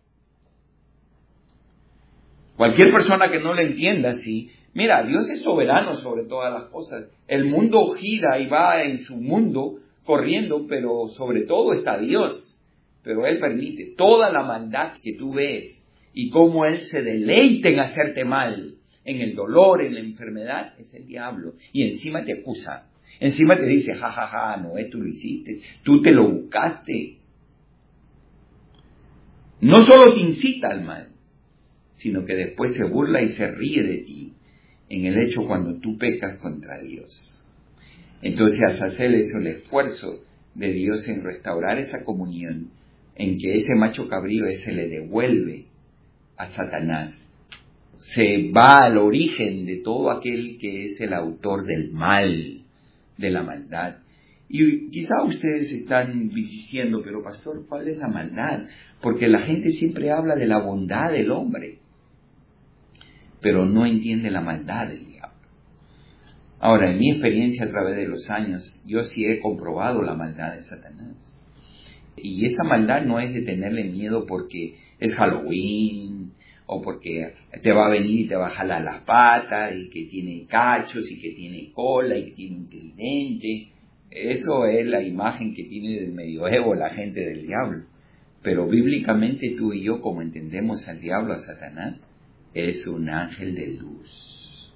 Cualquier persona que no lo entienda así, mira, Dios es soberano sobre todas las cosas. El mundo gira y va en su mundo corriendo, pero sobre todo está Dios. Pero Él permite toda la maldad que tú ves y cómo Él se deleita en hacerte mal, en el dolor, en la enfermedad, es el diablo. Y encima te acusa, encima te dice, ja, ja, ja, no, tú lo hiciste, tú te lo buscaste. No solo te incita al mal, sino que después se burla y se ríe de ti en el hecho cuando tú pecas contra Dios. Entonces Azazel es el esfuerzo de Dios en restaurar esa comunión, en que ese macho cabrío se le devuelve a Satanás. Se va al origen de todo aquel que es el autor del mal, de la maldad. Y quizá ustedes están diciendo, pero pastor, ¿cuál es la maldad? Porque la gente siempre habla de la bondad del hombre, pero no entiende la maldad del diablo. Ahora, en mi experiencia a través de los años, yo sí he comprobado la maldad de Satanás. Y esa maldad no es de tenerle miedo porque es Halloween, o porque te va a venir y te va a jalar las patas, y que tiene cachos, y que tiene cola, y que tiene un tridente. Eso es la imagen que tiene del medioevo la gente del diablo. Pero bíblicamente tú y yo, como entendemos al diablo, a Satanás, es un ángel de luz.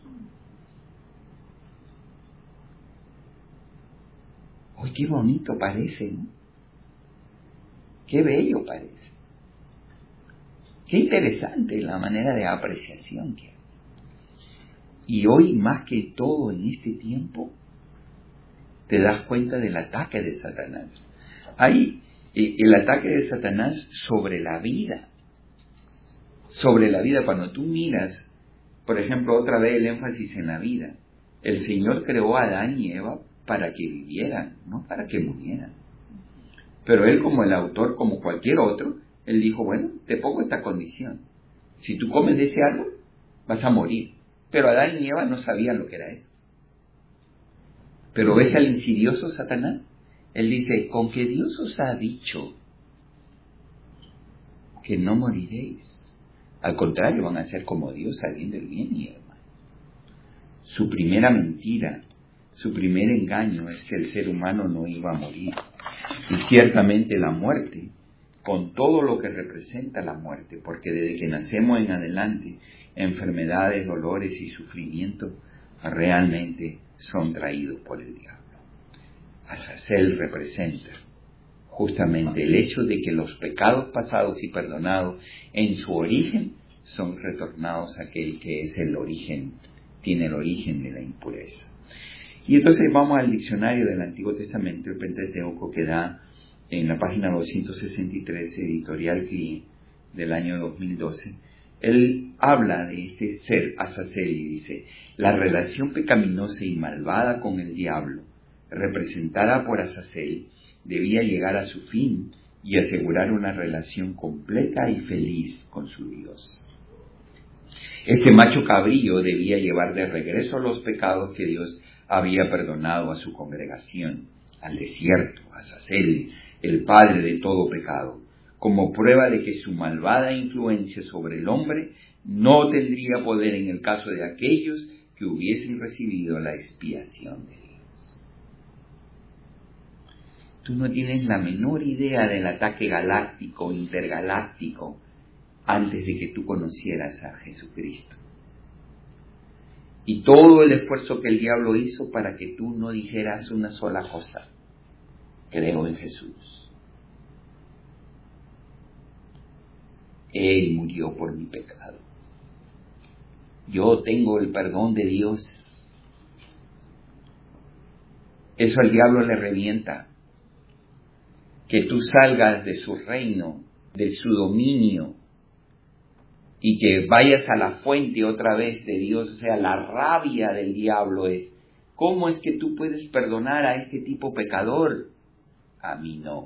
¡Uy, qué bonito parece, ¿no? ¡Qué bello parece! ¡Qué interesante la manera de apreciación que hay! Y hoy, más que todo en este tiempo, te das cuenta del ataque de Satanás. Hay eh, el ataque de Satanás sobre la vida. Sobre la vida, cuando tú miras, por ejemplo, otra vez el énfasis en la vida. El Señor creó a Adán y Eva para que vivieran, no para que murieran. Pero Él, como el autor, como cualquier otro, Él dijo, bueno, te pongo esta condición. Si tú comes de ese árbol, vas a morir. Pero Adán y Eva no sabían lo que era eso. Pero ves al insidioso Satanás. Él dice, con que Dios os ha dicho que no moriréis. Al contrario, van a ser como Dios, sabiendo el bien y el mal. Su primera mentira, su primer engaño es que el ser humano no iba a morir. Y ciertamente la muerte, con todo lo que representa la muerte, porque desde que nacemos en adelante, enfermedades, dolores y sufrimientos realmente son traídos por el diablo. Azazel representa justamente el hecho de que los pecados pasados y perdonados en su origen son retornados a aquel que es el origen, tiene el origen de la impureza. Y entonces vamos al diccionario del Antiguo Testamento, el Pentateuco, que da en la página doscientos sesenta y tres, editorial C L I E del año dos mil doce. Él habla de este ser Azazel y dice, la relación pecaminosa y malvada con el diablo, representada por Azazel, debía llegar a su fin y asegurar una relación completa y feliz con su Dios. Este macho cabrío debía llevar de regreso los pecados que Dios había perdonado a su congregación, al desierto, a Azazel, el padre de todo pecado, como prueba de que su malvada influencia sobre el hombre no tendría poder en el caso de aquellos que hubiesen recibido la expiación de Dios. Tú no tienes la menor idea del ataque galáctico, intergaláctico, antes de que tú conocieras a Jesucristo. Y todo el esfuerzo que el diablo hizo para que tú no dijeras una sola cosa: creo en Jesús. Él murió por mi pecado. Yo tengo el perdón de Dios. Eso al diablo le revienta. Que tú salgas de su reino, de su dominio, y que vayas a la fuente otra vez de Dios. O sea, la rabia del diablo es, ¿cómo es que tú puedes perdonar a este tipo pecador? A mí no.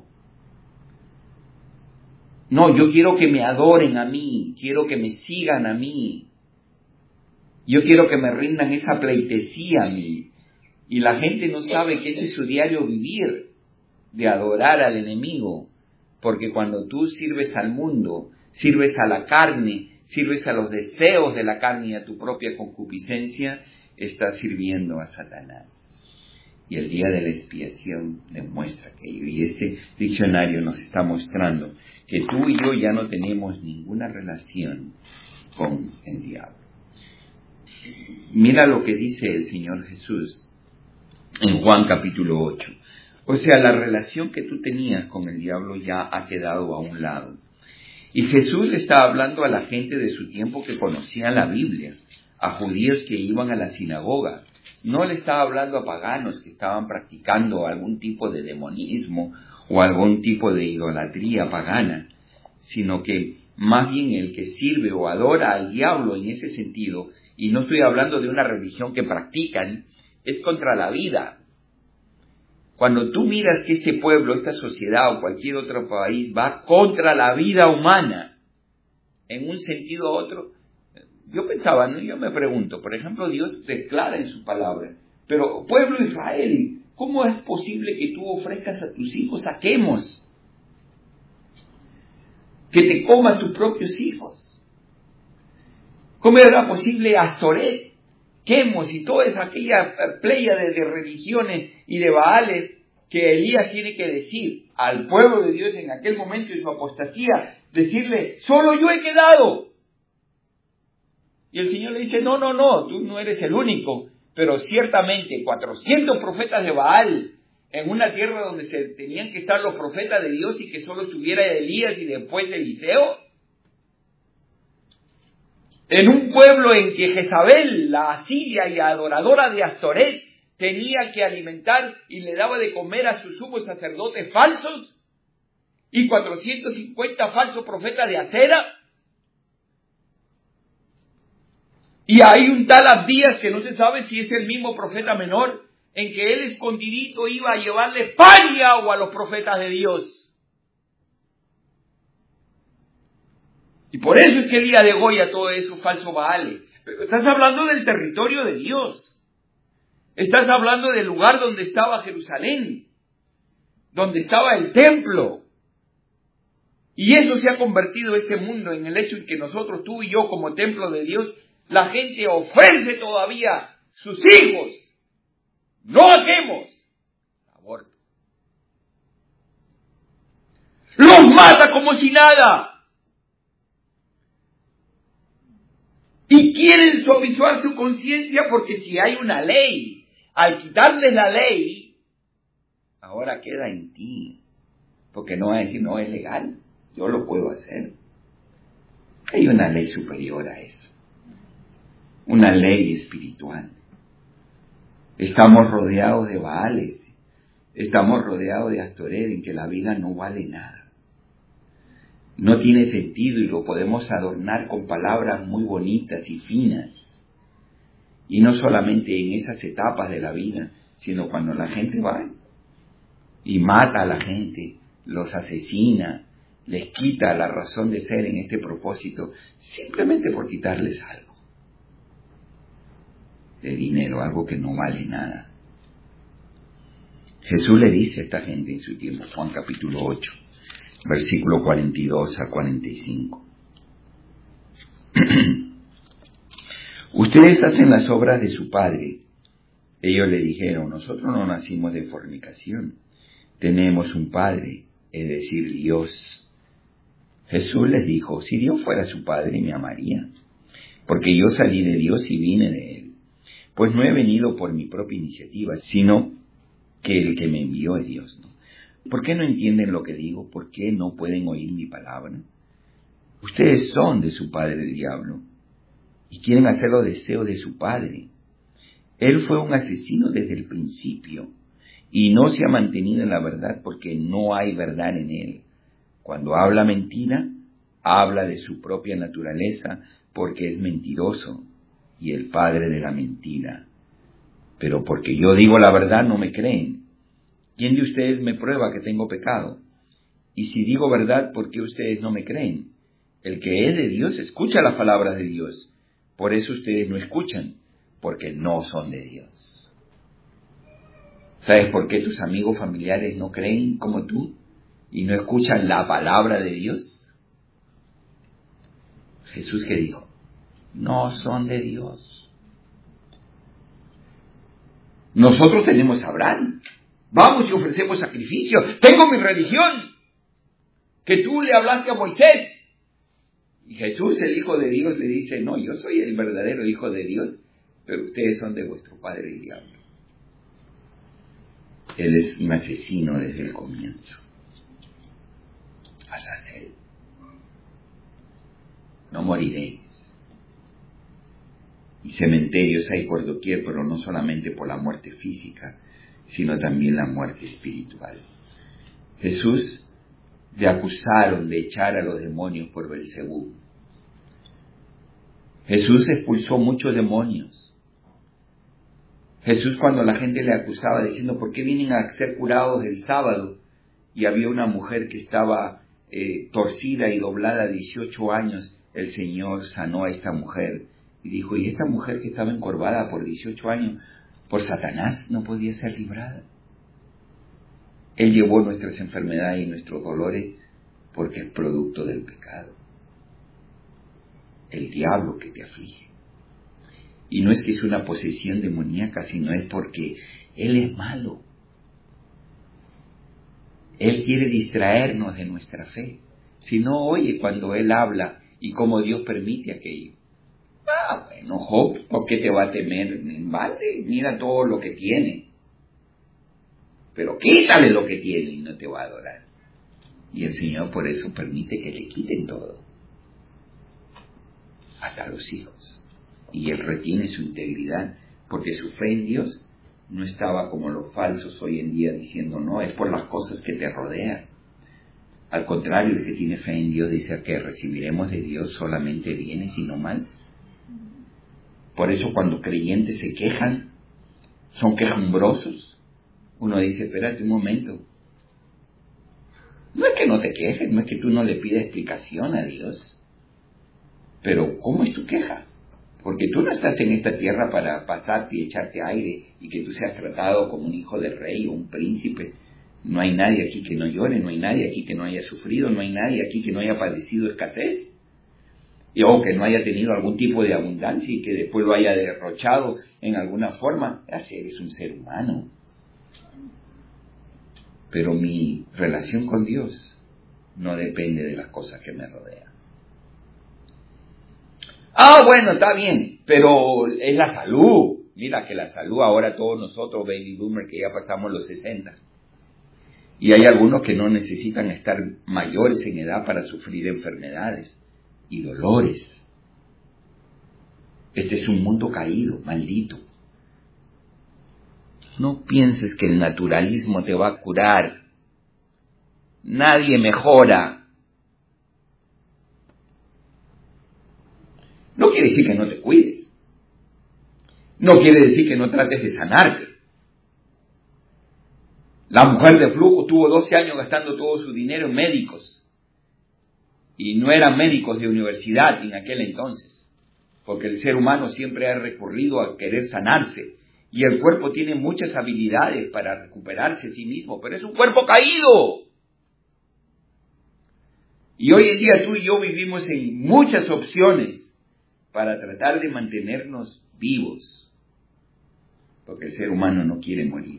No, yo quiero que me adoren a mí, quiero que me sigan a mí. Yo quiero que me rindan esa pleitesía a mí. Y la gente no sabe que ese es su diario vivir, de adorar al enemigo. Porque cuando tú sirves al mundo, sirves a la carne, sirves a los deseos de la carne y a tu propia concupiscencia, estás sirviendo a Satanás. Y el día de la expiación demuestra aquello. Y este diccionario nos está mostrando que tú y yo ya no tenemos ninguna relación con el diablo. Mira lo que dice el Señor Jesús en Juan capítulo ocho. O sea, la relación que tú tenías con el diablo ya ha quedado a un lado. Y Jesús le estaba hablando a la gente de su tiempo que conocían la Biblia, a judíos que iban a la sinagoga. No le estaba hablando a paganos que estaban practicando algún tipo de demonismo o algún tipo de idolatría pagana, sino que más bien el que sirve o adora al diablo en ese sentido, y no estoy hablando de una religión que practican, es contra la vida. Cuando tú miras que este pueblo, esta sociedad o cualquier otro país va contra la vida humana, en un sentido u otro, yo pensaba, ¿no? Yo me pregunto, por ejemplo, Dios declara en su palabra, pero pueblo Israel, ¿cómo es posible que tú ofrezcas a tus hijos a quemos? Que te coman tus propios hijos. ¿Cómo era posible Astoret, quemos y toda esa aquella playa de, de religiones y de baales que Elías tiene que decir al pueblo de Dios en aquel momento de su apostasía, decirle, solo yo he quedado? Y el Señor le dice, no, no, no, tú no eres el único, pero ciertamente cuatrocientos profetas de Baal en una tierra donde se tenían que estar los profetas de Dios y que solo estuviera Elías y después Eliseo. En un pueblo en que Jezabel, la asiria y adoradora de Astoret, tenía que alimentar y le daba de comer a sus sumos sacerdotes falsos y cuatrocientos cincuenta falsos profetas de Acera. Y hay un tal Abdías que no se sabe si es el mismo profeta menor, en que él escondidito iba a llevarle pan y agua a los profetas de Dios. Y por eso es que Elías degolla todo eso falso Baal. Pero estás hablando del territorio de Dios. Estás hablando del lugar donde estaba Jerusalén, donde estaba el templo. Y eso se ha convertido este mundo en el hecho en que nosotros, tú y yo, como templo de Dios, la gente ofrece todavía sus hijos. No hacemos aborto. Los mata como si nada. Y quieren suavizar su conciencia porque si hay una ley, al quitarles la ley, ahora queda en ti. Porque no va a decir, no es legal, yo lo puedo hacer. Hay una ley superior a eso. Una ley espiritual. Estamos rodeados de Baales, estamos rodeados de Astoret, en que la vida no vale nada. No tiene sentido y lo podemos adornar con palabras muy bonitas y finas. Y no solamente en esas etapas de la vida, sino cuando la gente va y mata a la gente, los asesina, les quita la razón de ser en este propósito, simplemente por quitarles algo de dinero, algo que no vale nada. Jesús le dice a esta gente en su tiempo, Juan capítulo ocho, versículo cuarenta y dos a cuarenta y cinco. Ustedes hacen las obras de su padre. Ellos le dijeron, nosotros no nacimos de fornicación, tenemos un padre, es decir, Dios. Jesús les dijo, si Dios fuera su padre me amaría, porque yo salí de Dios y vine de él. Pues no he venido por mi propia iniciativa, sino que el que me envió es Dios, ¿no? ¿Por qué no entienden lo que digo? ¿Por qué no pueden oír mi palabra? Ustedes son de su padre el diablo y quieren hacer los deseos de su padre. Él fue un asesino desde el principio y no se ha mantenido en la verdad porque no hay verdad en él. Cuando habla mentira, habla de su propia naturaleza porque es mentiroso y el padre de la mentira. Pero porque yo digo la verdad no me creen. ¿Quién de ustedes me prueba que tengo pecado? Y si digo verdad, ¿por qué ustedes no me creen? El que es de Dios escucha las palabras de Dios. Por eso ustedes no escuchan, porque no son de Dios. ¿Sabes por qué tus amigos familiares no creen como tú y no escuchan la palabra de Dios? Jesús, ¿qué dijo? No son de Dios. Nosotros tenemos a Abraham. Vamos y ofrecemos sacrificio. Tengo mi religión. Que tú le hablaste a Moisés. Y Jesús, el Hijo de Dios, le dice, no, yo soy el verdadero Hijo de Dios, pero ustedes son de vuestro padre el diablo. Él es un asesino desde el comienzo. Azazel. no moriréis. Y cementerios hay por doquier, pero no solamente por la muerte física, sino también la muerte espiritual. Jesús le acusaron de echar a los demonios por Belcebú. Jesús expulsó muchos demonios. Jesús, cuando la gente le acusaba diciendo, ¿por qué vienen a ser curados el sábado? Y había una mujer que estaba eh, torcida y doblada dieciocho años, el Señor sanó a esta mujer. Y dijo, ¿y esta mujer que estaba encorvada por dieciocho años, por Satanás no podía ser librada? Él llevó nuestras enfermedades y nuestros dolores porque es producto del pecado. El diablo que te aflige. Y no es que es una posesión demoníaca, sino es porque Él es malo. Él quiere distraernos de nuestra fe. Si no oye cuando Él habla y cómo Dios permite aquello. Ah, bueno, Job, ¿por qué te va a temer en balde? Mira todo lo que tiene. Pero quítale lo que tiene y no te va a adorar. Y el Señor por eso permite que le quiten todo. Hasta los hijos. Y Él retiene su integridad, porque su fe en Dios no estaba como los falsos hoy en día diciendo, no, es por las cosas que te rodean. Al contrario, el que tiene fe en Dios dice que recibiremos de Dios solamente bienes y no males. Por eso cuando creyentes se quejan, son quejumbrosos. Uno dice, espérate un momento. No es que no te quejes, no es que tú no le pidas explicación a Dios. Pero, ¿cómo es tu queja? Porque tú no estás en esta tierra para pasarte y echarte aire y que tú seas tratado como un hijo del rey o un príncipe. No hay nadie aquí que no llore, no hay nadie aquí que no haya sufrido, no hay nadie aquí que no haya padecido escasez. Y o que no haya tenido algún tipo de abundancia y que después lo haya derrochado en alguna forma. Eres un ser humano. Pero mi relación con Dios no depende de las cosas que me rodean. Ah, bueno, está bien, pero es la salud. Mira que la salud ahora todos nosotros, baby boomer, que ya pasamos los sesenta. Y hay algunos que no necesitan estar mayores en edad para sufrir enfermedades y dolores. Este es un mundo caído, maldito. No pienses que el naturalismo te va a curar. Nadie mejora. No quiere decir que no te cuides. No quiere decir que no trates de sanarte. La mujer de flujo tuvo doce años gastando todo su dinero en médicos. Y no eran médicos de universidad en aquel entonces. Porque el ser humano siempre ha recurrido a querer sanarse. Y el cuerpo tiene muchas habilidades para recuperarse a sí mismo. Pero es un cuerpo caído. Y hoy en día tú y yo vivimos en muchas opciones para tratar de mantenernos vivos. Porque el ser humano no quiere morir.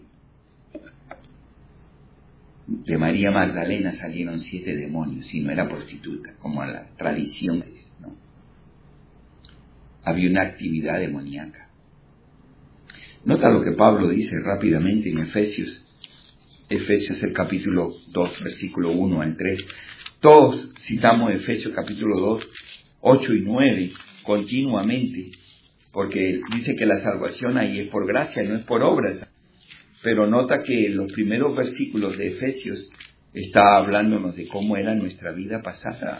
De María Magdalena salieron siete demonios y no era prostituta, como a la tradición dice, ¿no? Había una actividad demoníaca. Nota lo que Pablo dice rápidamente en Efesios. Efesios el capítulo dos, versículo uno al tres. Todos citamos Efesios capítulo dos, ocho y nueve continuamente, porque dice que la salvación ahí es por gracia, no es por obras. Pero nota que en los primeros versículos de Efesios está hablándonos de cómo era nuestra vida pasada.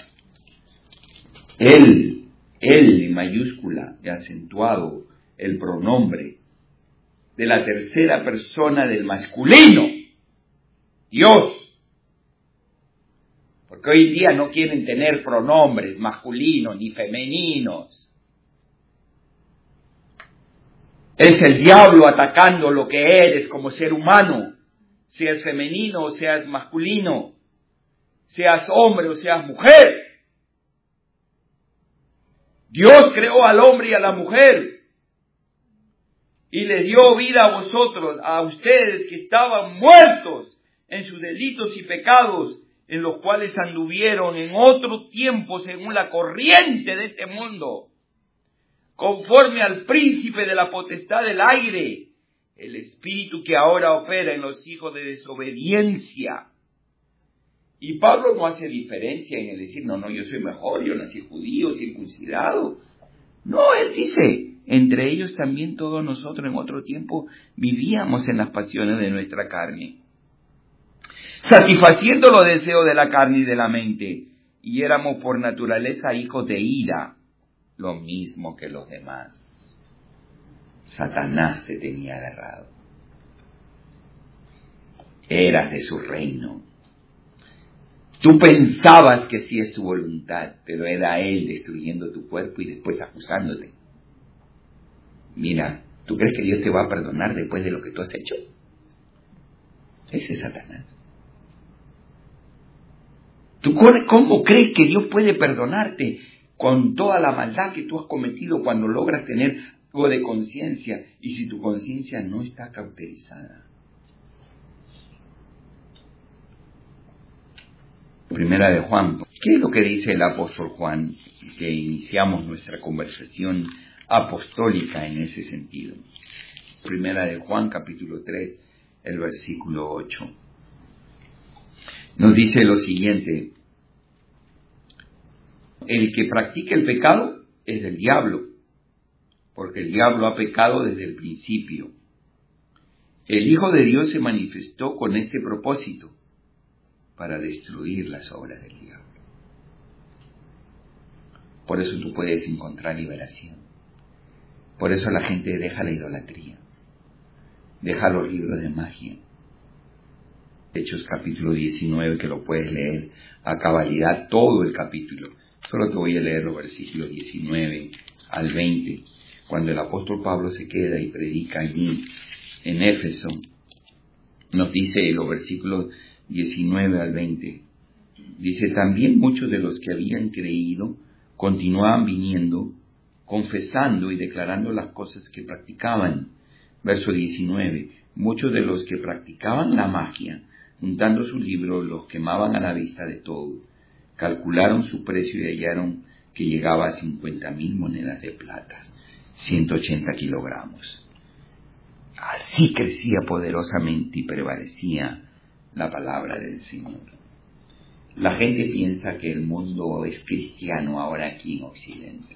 Él, él en mayúscula, y acentuado el pronombre de la tercera persona del masculino, Dios. Porque hoy en día no quieren tener pronombres masculinos ni femeninos. Es el diablo atacando lo que eres como ser humano, seas femenino o seas masculino, seas hombre o seas mujer. Dios creó al hombre y a la mujer y le dio vida a vosotros, a ustedes que estaban muertos en sus delitos y pecados, en los cuales anduvieron en otro tiempo según la corriente de este mundo, conforme al príncipe de la potestad del aire, el espíritu que ahora opera en los hijos de desobediencia, Y Pablo no hace diferencia en el decir, no, no, yo soy mejor, yo nací judío, circuncidado. No, él dice, entre ellos también todos nosotros en otro tiempo vivíamos en las pasiones de nuestra carne, satisfaciendo los deseos de la carne y de la mente, y éramos por naturaleza hijos de ira, lo mismo que los demás. Satanás te tenía agarrado. Eras de su reino. Tú pensabas que sí es tu voluntad, pero era él destruyendo tu cuerpo y después acusándote. Mira, ¿tú crees que Dios te va a perdonar después de lo que tú has hecho? Ese es Satanás. ¿Tú cómo crees que Dios puede perdonarte con toda la maldad que tú has cometido cuando logras tener algo de conciencia y si tu conciencia no está cauterizada? Primera de Juan. ¿Qué es lo que dice el apóstol Juan? Que iniciamos nuestra conversación apostólica en ese sentido. Primera de Juan, capítulo tres, el versículo ocho. Nos dice lo siguiente: el que practica el pecado es del diablo, porque el diablo ha pecado desde el principio. El Hijo de Dios se manifestó con este propósito, para destruir las obras del diablo. Por eso tú puedes encontrar liberación. Por eso la gente deja la idolatría, deja los libros de magia. Hechos capítulo diecinueve, que lo puedes leer a cabalidad todo el capítulo. Solo te voy a leer los versículos diecinueve al veinte. Cuando el apóstol Pablo se queda y predica allí en Éfeso, nos dice los versículos diecinueve al veinte. Dice, también muchos de los que habían creído continuaban viniendo, confesando y declarando las cosas que practicaban. Verso diecinueve. Muchos de los que practicaban la magia, juntando sus libros, los quemaban a la vista de todos. Calcularon su precio y hallaron que llegaba a cincuenta mil monedas de plata, ciento ochenta kilogramos. Así crecía poderosamente y prevalecía la palabra del Señor. La gente piensa que el mundo es cristiano ahora aquí en Occidente.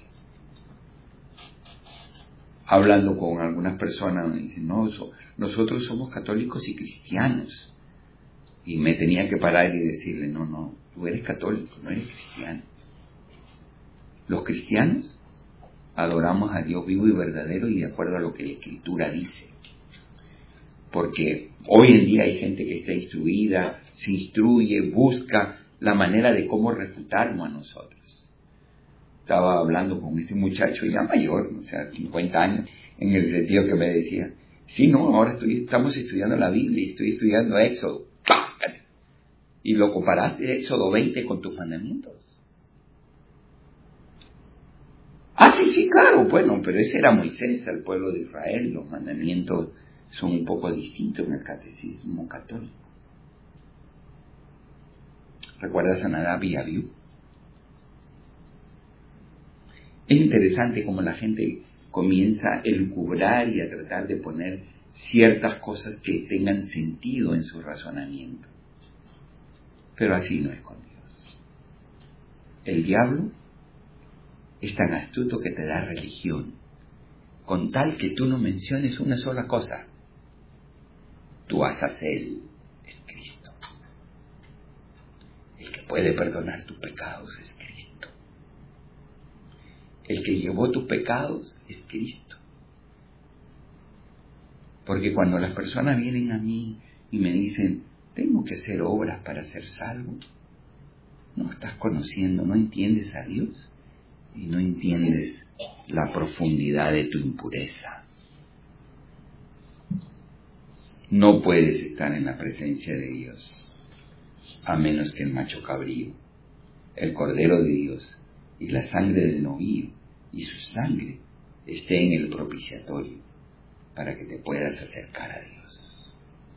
Hablando con algunas personas me dicen, no, so, nosotros somos católicos y cristianos. Y me tenía que parar y decirle, no, no, tú eres católico, no eres cristiano. Los cristianos adoramos a Dios vivo y verdadero y de acuerdo a lo que la Escritura dice. Porque hoy en día hay gente que está instruida, se instruye, busca la manera de cómo refutarnos a nosotros. Estaba hablando con este muchacho ya mayor, o sea, cincuenta años, en el sentido que me decía, sí, no, ahora estoy, estamos estudiando la Biblia y estoy estudiando Éxodo. Y lo comparaste Éxodo veinte con tus mandamientos. Ah, sí, sí, claro, bueno, pero ese era Moisés, el pueblo de Israel, los mandamientos son un poco distintos en el catecismo católico. ¿Recuerdas a Nadab y Abiú? Es interesante cómo la gente comienza a elucubrar y a tratar de poner ciertas cosas que tengan sentido en su razonamiento. Pero así no es con Dios. El diablo es tan astuto que te da religión, con tal que tú no menciones una sola cosa. Tú haces Él, es Cristo. El que puede perdonar tus pecados es Cristo. El que llevó tus pecados es Cristo. Porque cuando las personas vienen a mí y me dicen, tengo que hacer obras para ser salvo, no estás conociendo, no entiendes a Dios y no entiendes la profundidad de tu impureza. No puedes estar en la presencia de Dios a menos que el macho cabrío, el cordero de Dios y la sangre del novillo y su sangre esté en el propiciatorio para que te puedas acercar a Dios.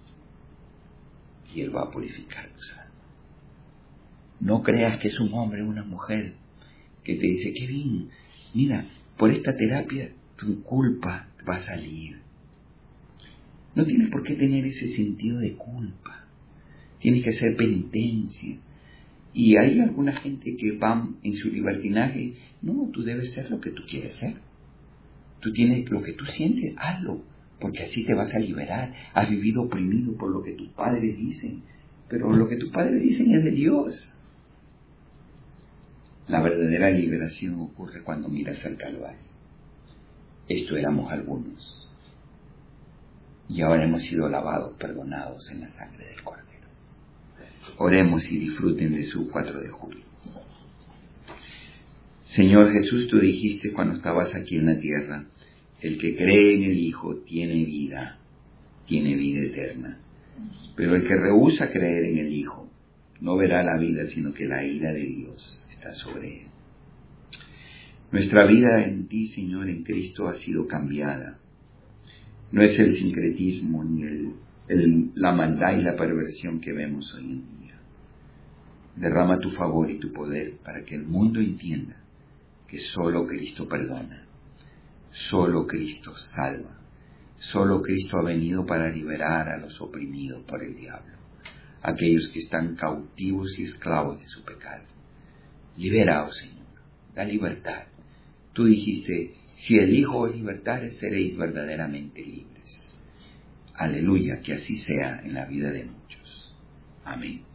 Y Él va a purificar tu alma. No creas que es un hombre o una mujer que te dice, qué bien, mira, por esta terapia tu culpa va a salir. No tienes por qué tener ese sentido de culpa. Tienes que hacer penitencia, Y hay alguna gente que va en su libertinaje. No, tú debes ser lo que tú quieres ser. Tú tienes lo que tú sientes, hazlo, porque así te vas a liberar. Has vivido oprimido por lo que tus padres dicen, pero lo que tus padres dicen es de Dios. La verdadera liberación ocurre cuando miras al Calvario. Esto éramos algunos, y ahora hemos sido lavados, perdonados en la sangre del Cordero. Oremos y disfruten de su cuatro de julio. Señor Jesús, tú dijiste cuando estabas aquí en la tierra, el que cree en el Hijo tiene vida, tiene vida eterna. Pero el que rehúsa creer en el Hijo no verá la vida, sino que la ira de Dios está sobre él. Nuestra vida en ti, Señor, en Cristo ha sido cambiada. No es el sincretismo ni el, el, la maldad y la perversión que vemos hoy en día. Derrama tu favor y tu poder para que el mundo entienda que solo Cristo perdona, solo Cristo salva, solo Cristo ha venido para liberar a los oprimidos por el diablo, aquellos que están cautivos y esclavos de su pecado. Liberaos, Señor, da libertad. Tú dijiste, si el Hijo os libertare, seréis verdaderamente libres. Aleluya, que así sea en la vida de muchos. Amén.